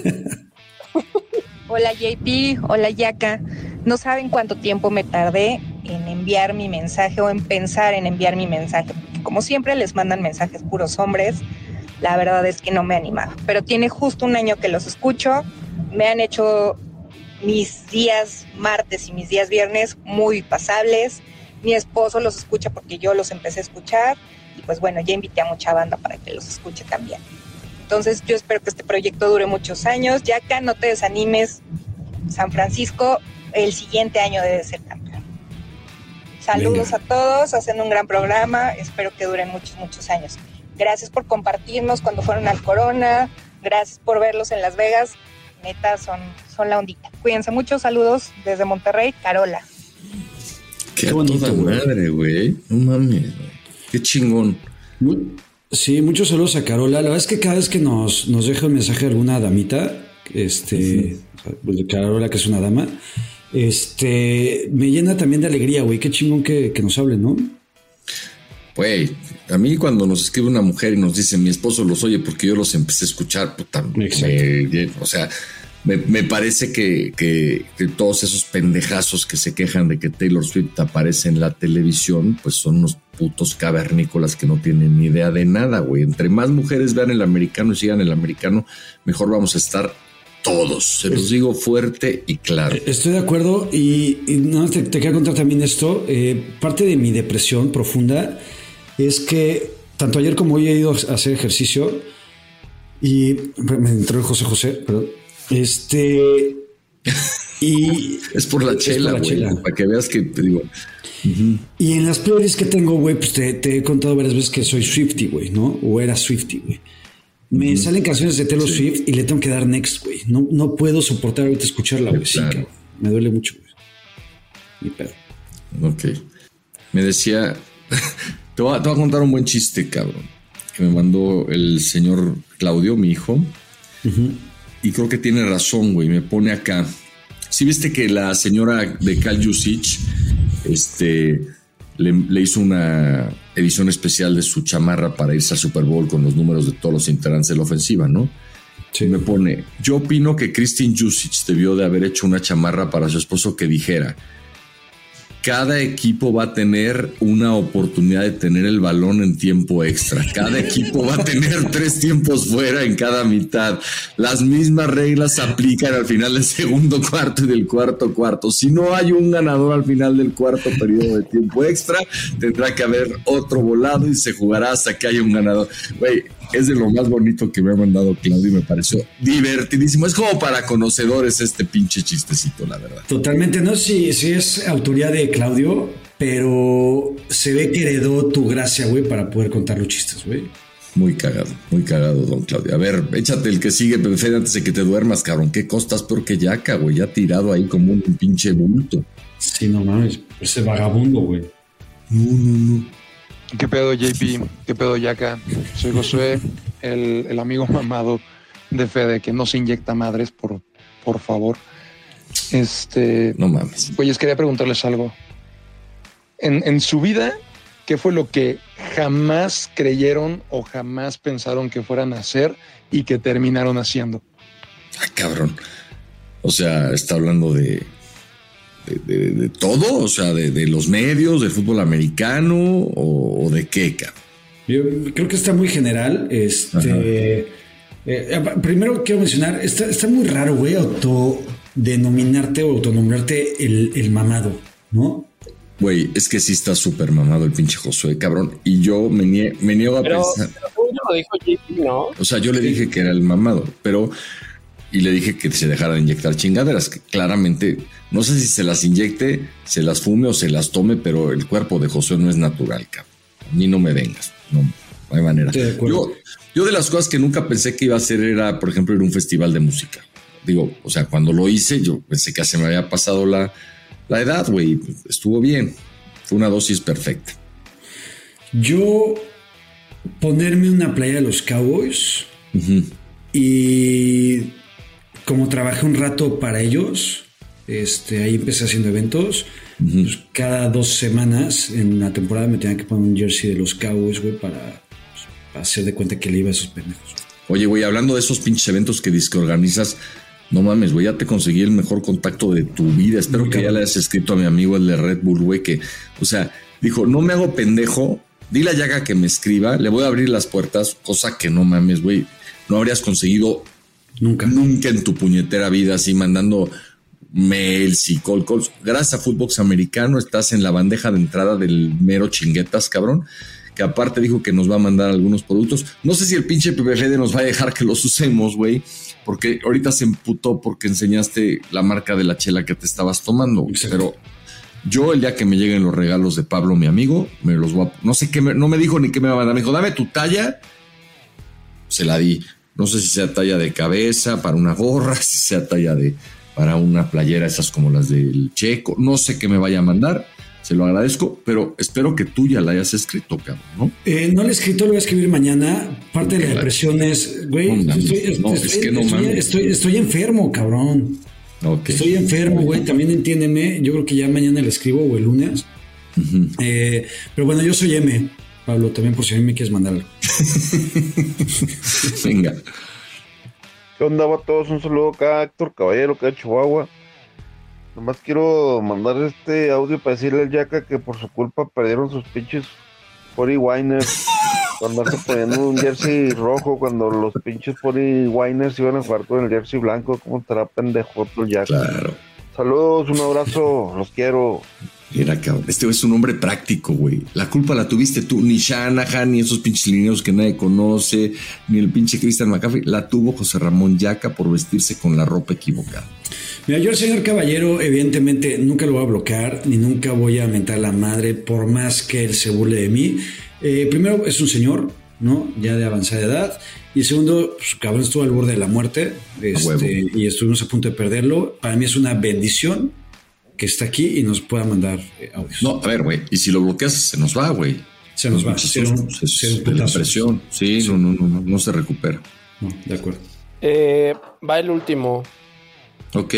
Hola J P, hola Yaka. No saben cuánto tiempo me tardé en enviar mi mensaje o en pensar en enviar mi mensaje, porque como siempre les mandan mensajes puros hombres. La verdad es que no me he animado, pero tiene justo un año que los escucho. Me han hecho mis días martes y mis días viernes muy pasables. Mi esposo los escucha porque yo los empecé a escuchar y pues bueno, ya invité a mucha banda para que los escuche también. Entonces yo espero que este proyecto dure muchos años. Ya acá no te desanimes, San Francisco el siguiente año debe ser campeón. Saludos Venga. A todos, hacen un gran programa, espero que duren muchos, muchos años. Gracias por compartirnos cuando fueron al Corona, gracias por verlos en Las Vegas. Neta, son, son la ondita. Cuídense mucho, saludos desde Monterrey, Carola. Qué bonito, toda madre, güey. No mames, güey. Qué chingón. Sí, muchos saludos a Carola. La verdad es que cada vez que nos, nos deja un mensaje alguna damita, este, uh-huh. Carola, que es una dama, este, me llena también de alegría, güey. Qué chingón que, que nos hable, ¿no? Güey, a mí cuando nos escribe una mujer y nos dice mi esposo los oye porque yo los empecé a escuchar, puta, me, o sea, me, me parece que, que, que todos esos pendejazos que se quejan de que Taylor Swift aparece en la televisión, pues son unos putos cavernícolas que no tienen ni idea de nada, güey. Entre más mujeres vean el americano y sigan el americano, mejor vamos a estar todos. Se los digo fuerte y claro. Estoy de acuerdo y, y no, te, te quiero contar también esto. Eh, parte de mi depresión profunda es que tanto ayer como hoy he ido a hacer ejercicio y me entró el José José, perdón. Este y es por la chela, güey, para que veas que te digo. Uh-huh. Y en las playlists que tengo, güey, pues te, te he contado varias veces que soy Swiftie, güey, ¿no? O era Swiftie, güey. Me uh-huh. salen canciones de Taylor sí. Swift y le tengo que dar next, güey. No, no puedo soportar ahorita escucharla, güey. Claro. Sí, que me duele mucho, güey. Mi pedo. Ok. Me decía Te voy, a, te voy a contar un buen chiste, cabrón, que me mandó el señor Claudio, mi hijo. Uh-huh. Y creo que tiene razón, güey. Me pone acá. ¿Sí viste que la señora de Cal Jusic este, le, le hizo una edición especial de su chamarra para irse al Super Bowl con los números de todos los integrantes de la ofensiva, ¿no? Sí. Me pone, yo opino que Christine Jusic debió de haber hecho una chamarra para su esposo que dijera: cada equipo va a tener una oportunidad de tener el balón en tiempo extra. Cada equipo va a tener tres tiempos fuera en cada mitad. Las mismas reglas se aplican al final del segundo cuarto y del cuarto cuarto. Si no hay un ganador al final del cuarto periodo de tiempo extra, tendrá que haber otro volado y se jugará hasta que haya un ganador. Güey, es de lo más bonito que me ha mandado Claudio y me pareció divertidísimo. Es como para conocedores este pinche chistecito, la verdad. Totalmente. No sé si, si es autoría de Claudio, pero se ve que heredó tu gracia, güey, para poder contar los chistes, güey. Muy cagado, muy cagado, don Claudio. A ver, échate el que sigue, Pepe Fede, antes de que te duermas, cabrón. ¿Qué costas peor que Yaca, güey? Ya tirado ahí como un pinche bulto. Sí, no mames, ese vagabundo, güey. No, no, no. ¿Qué pedo, J P? ¿Qué pedo, Yaca? Soy Josué, el, el amigo mamado de Fede, que no se inyecta madres, por, por favor. Este... No mames. Oye, quería preguntarles algo. En, en su vida, ¿qué fue lo que jamás creyeron o jamás pensaron que fueran a hacer y que terminaron haciendo? Ay, cabrón. O sea, está hablando de... De, de, de todo, o sea, de, de los medios, del fútbol americano o, o de qué, cabrón. Yo creo que está muy general. Este, eh, primero quiero mencionar, está, está muy raro, güey, autodenominarte o autonombrarte el, el mamado, ¿no? Güey, es que sí está súper mamado el pinche Josué, cabrón. Y yo me, nie, me niego a pero, pensar. Pero yo lo dijo J P, ¿no? O sea, yo le dije que era el mamado, pero. Y le dije que se dejara de inyectar chingaderas, que claramente, no sé si se las inyecte, se las fume o se las tome, pero el cuerpo de Josué no es natural, cabrón. A mí no me vengas, no, no hay manera. Sí, yo, yo de las cosas que nunca pensé que iba a hacer era, por ejemplo, ir a un festival de música. Digo, o sea, cuando lo hice, yo pensé que se me había pasado la, la edad, güey. Estuvo bien, fue una dosis perfecta. Yo ponerme una playa de los Cowboys uh-huh. y... Como trabajé un rato para ellos, este, ahí empecé haciendo eventos. Uh-huh. Pues cada dos semanas en la temporada me tenía que poner un jersey de los Cowboys, güey, para, pues, para hacer de cuenta que le iba a esos pendejos. Oye, güey, hablando de esos pinches eventos que disque organizas, no mames, güey, ya te conseguí el mejor contacto de tu vida. Espero Muy que cabrón. Ya le hayas escrito a mi amigo el de Red Bull, güey, que, o sea, dijo, no me hago pendejo, dile a Yaga que me escriba, le voy a abrir las puertas, cosa que no mames, güey, no habrías conseguido Nunca. Nunca en tu puñetera vida, así mandando mails y call calls. Gracias a Footbox Americano estás en la bandeja de entrada del mero chinguetas, cabrón. Que aparte dijo que nos va a mandar algunos productos. No sé si el pinche P P F D nos va a dejar que los usemos, güey. Porque ahorita se emputó porque enseñaste la marca de la chela que te estabas tomando. Exacto. Pero yo el día que me lleguen los regalos de Pablo, mi amigo, me los voy a... No sé qué, me, no me dijo ni qué me va a mandar. Me dijo, dame tu talla. Se la di. No sé si sea talla de cabeza, para una gorra, si sea talla de para una playera, esas como las del Checo. No sé qué me vaya a mandar, se lo agradezco, pero espero que tú ya la hayas escrito, cabrón, ¿no? Eh, no la he escrito, lo voy a escribir mañana. Parte de la depresión es, güey, no, estoy, no, estoy, es que no estoy, estoy, estoy enfermo, cabrón. Okay. Estoy enfermo, güey, también entiéndeme. Yo creo que ya mañana le escribo o el lunes. Uh-huh. Eh, pero bueno, yo soy M. Pablo, también por si a mí me quieres mandar algo. Venga. ¿Qué onda, vatos? Un saludo acá, Héctor Caballero, acá de Chihuahua. Nomás quiero mandar este audio para decirle al Yaca que por su culpa perdieron sus pinches cuarenta-winers. Cuando se poniendo un jersey rojo, cuando los pinches cuarenta-winers iban a jugar con el jersey blanco. ¿Cómo estará pendejo el Yaca? Claro. Saludos, un abrazo, los quiero. Mira, cabrón, este es un hombre práctico, güey. La culpa la tuviste tú, ni Shanahan, ni esos pinches lineos que nadie conoce, ni el pinche Christian McCaffrey. La tuvo José Ramón Yaca por vestirse con la ropa equivocada. Mira, yo al señor Caballero, evidentemente, nunca lo voy a bloquear, ni nunca voy a mentar la madre, por más que él se burle de mí. Eh, primero, es un señor, ¿no? Ya de avanzada edad. Y segundo, pues, cabrón, estuvo al borde de la muerte. Este, y estuvimos a punto de perderlo. Para mí es una bendición que está aquí y nos pueda mandar eh, audios. No, a ver, güey, y si lo bloqueas, se nos va, güey. se nos va. Cero, es, cero de la presión. Sí, sí. No, no, no, no se recupera. No, de acuerdo. Eh, va el último. Ok.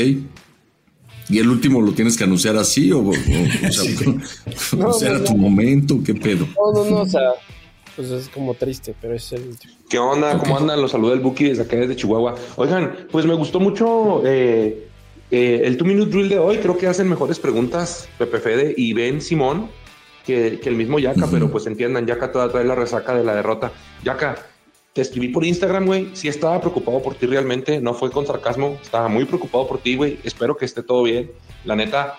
¿Y el último lo tienes que anunciar así? ¿O, o, o sea, sí. no, o sea no, tu no. momento? ¿Qué pedo? No, no, no, o sea, pues es como triste, pero es el último. ¿Qué onda? Okay. ¿Cómo andan? Los saluda el Buki desde acá, desde Chihuahua. Oigan, pues me gustó mucho eh, eh, el Two Minute Drill de hoy. Creo que hacen mejores preguntas Pepe Fede y Ben Simón que, que el mismo Yaka, uh-huh. pero pues entiendan, Yaka toda trae la resaca de la derrota. Yaka, te escribí por Instagram, güey. Sí estaba preocupado por ti realmente. No fue con sarcasmo. Estaba muy preocupado por ti, güey. Espero que esté todo bien. La neta,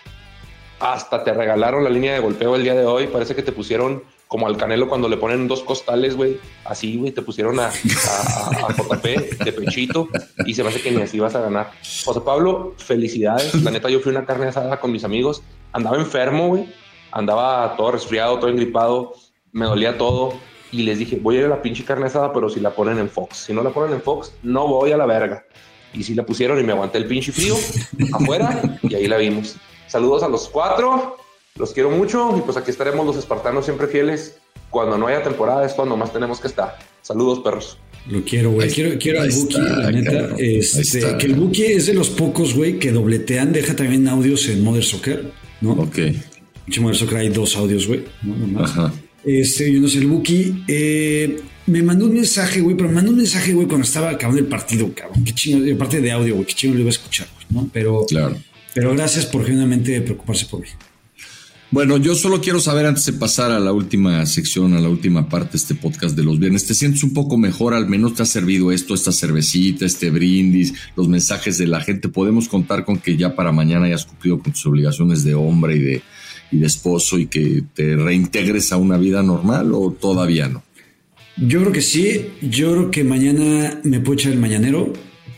hasta te regalaron la línea de golpeo el día de hoy. Parece que te pusieron como al Canelo cuando le ponen dos costales, güey. Así, güey, te pusieron a, a, a J P de pechito y se me hace que ni así vas a ganar. José Pablo, felicidades. La neta, yo fui a una carne asada con mis amigos. Andaba enfermo, güey. Andaba todo resfriado, todo engripado. Me dolía todo. Y les dije, voy a ir a la pinche carne asada, pero si la ponen en Fox. Si no la ponen en Fox, no voy a la verga. Y si la pusieron y me aguanté el pinche frío afuera y ahí la vimos. Saludos a los cuatro, los quiero mucho y pues aquí estaremos los espartanos siempre fieles. Cuando no haya temporada es cuando más tenemos que estar. Saludos, perros. Lo quiero, güey. Quiero, quiero al Buki, la neta. Este, que el Buki es de los pocos, güey, que dobletean. Deja también audios en Mother Soccer, ¿no? Ok. En Mother Soccer hay dos audios, güey. ¿No? Nomás. Ajá. Este, yo no sé, el Buki eh, me mandó un mensaje, güey, pero me mandó un mensaje, güey, cuando estaba acabando el partido, cabrón. Qué chingo, aparte de audio, güey, qué chingo lo iba a escuchar, güey, ¿no? Pero, claro. pero gracias por genuinamente preocuparse por mí. Bueno, yo solo quiero saber antes de pasar a la última sección, a la última parte de este podcast de los viernes, ¿te sientes un poco mejor? Al menos te ha servido esto, esta cervecita, este brindis, los mensajes de la gente. ¿Podemos contar con que ya para mañana hayas cumplido con tus obligaciones de hombre y de y de esposo y que te reintegres a una vida normal o todavía no? Yo creo que sí, yo creo que mañana me puedo echar el mañanero,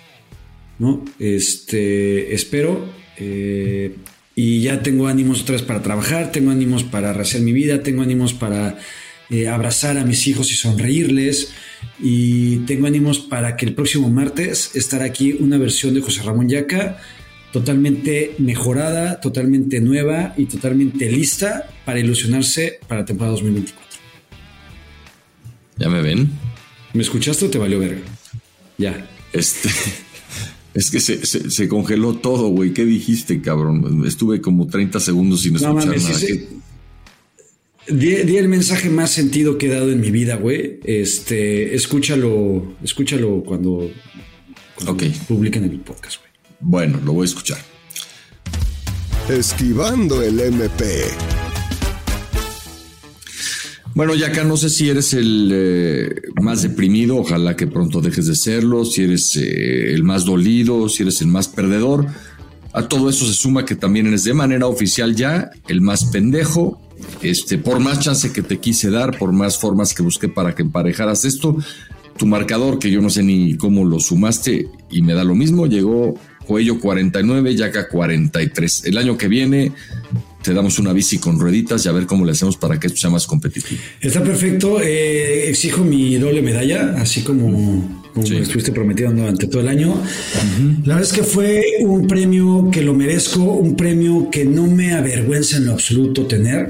¿no? Este, espero, eh, y ya tengo ánimos otra vez para trabajar, tengo ánimos para rehacer mi vida, tengo ánimos para eh, abrazar a mis hijos y sonreírles, y tengo ánimos para que el próximo martes estar aquí una versión de José Ramón Yaka totalmente mejorada, totalmente nueva y totalmente lista para ilusionarse para la temporada dos mil veinticuatro. ¿Ya me ven? ¿Me escuchaste o te valió verga? Ya. Este, es que se, se, se congeló todo, güey. ¿Qué dijiste, cabrón? Estuve como treinta segundos sin escuchar no, mames, nada. Sí, sí. Di, di el mensaje más sentido que he dado en mi vida, güey. Este, escúchalo, escúchalo cuando, cuando okay. publiquen el podcast, güey. Bueno, lo voy a escuchar. Esquivando el M P. Bueno, Yaka, no sé si eres el eh, más deprimido, ojalá que pronto dejes de serlo, si eres eh, el más dolido, si eres el más perdedor. A todo eso se suma que también eres de manera oficial ya el más pendejo. Este, por más chance que te quise dar, por más formas que busqué para que emparejaras esto, tu marcador, que yo no sé ni cómo lo sumaste y me da lo mismo, llegó Cuello cuarenta y nueve, Yaka cuarenta y tres. El año que viene te damos una bici con rueditas y a ver cómo le hacemos para que esto sea más competitivo. Está perfecto. Eh, exijo mi doble medalla, así como, como sí. me estuviste prometiendo durante todo el año. Uh-huh. La verdad es que fue un premio que lo merezco, un premio que no me avergüenza en lo absoluto tener.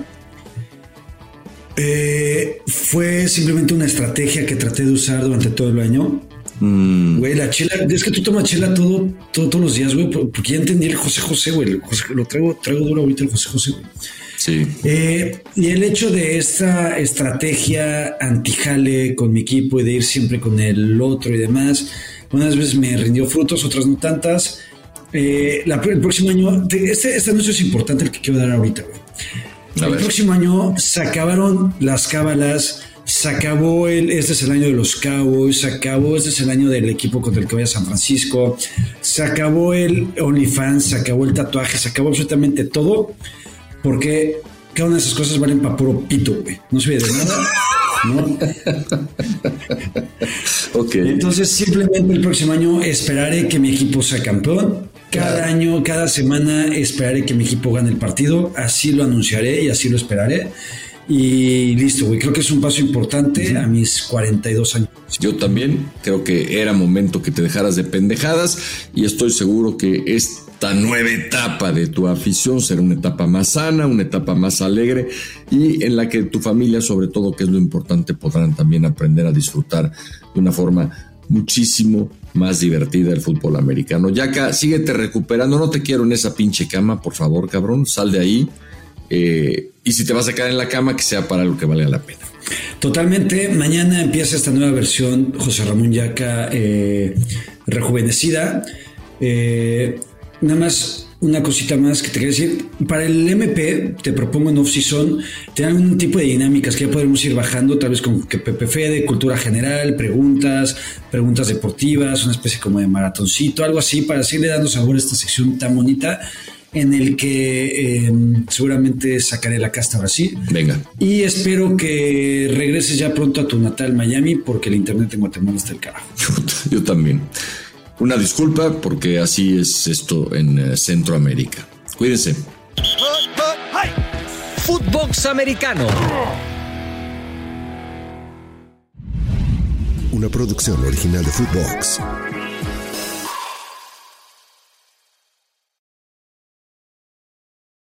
Eh, fue simplemente una estrategia que traté de usar durante todo el año. Mm. Güey, la chela, es que tú tomas chela todo, todo todos los días, güey, porque ya entendí el José José, güey. Lo traigo, traigo duro ahorita el José José, güey. Sí. Eh, y el hecho de esta estrategia antijale con mi equipo y de ir siempre con el otro y demás, unas veces me rindió frutos, otras no tantas. Eh, la, el próximo año, este, este anuncio es importante, el que quiero dar ahorita, güey. A el ver. próximo año se acabaron las cábalas. Se acabó el, este es el año de los Cowboys, se acabó, este es el año del equipo contra el que vaya a San Francisco, se acabó el OnlyFans, se acabó el tatuaje, se acabó absolutamente todo, porque cada una de esas cosas valen para puro pito, güey. No se ve de nada, ¿no? Ok. Entonces, simplemente el próximo año esperaré que mi equipo sea campeón. Cada claro. año, cada semana esperaré que mi equipo gane el partido, así lo anunciaré y así lo esperaré. Y listo, güey. Creo que es un paso importante uh-huh. a mis cuarenta y dos años. Yo también creo que era momento que te dejaras de pendejadas y estoy seguro que es esta nueva etapa de tu afición será una etapa más sana, una etapa más alegre y en la que tu familia, sobre todo, que es lo importante, podrán también aprender a disfrutar de una forma muchísimo más divertida el fútbol americano. Yaka, síguete recuperando, no te quiero en esa pinche cama, por favor, cabrón, sal de ahí. Eh, y si te vas a quedar en la cama, que sea para algo que valga la pena. Totalmente. Mañana empieza esta nueva versión, José Ramón Yaka, eh, rejuvenecida. Eh, nada más una cosita más que te quería decir. Para el M P, te propongo en off-season tener un tipo de dinámicas que ya podremos ir bajando, tal vez con que Pepe Fede, cultura general, preguntas, preguntas deportivas, una especie como de maratoncito, algo así, para seguirle dando sabor a esta sección tan bonita, en el que eh, seguramente sacaré la casta ahora sí. Venga. Y espero que regreses ya pronto a tu natal Miami, porque el internet en Guatemala está el carajo. Yo, yo también. Una disculpa, porque así es esto en uh, Centroamérica. Cuídense. Footbox Americano. Una producción original de Footbox.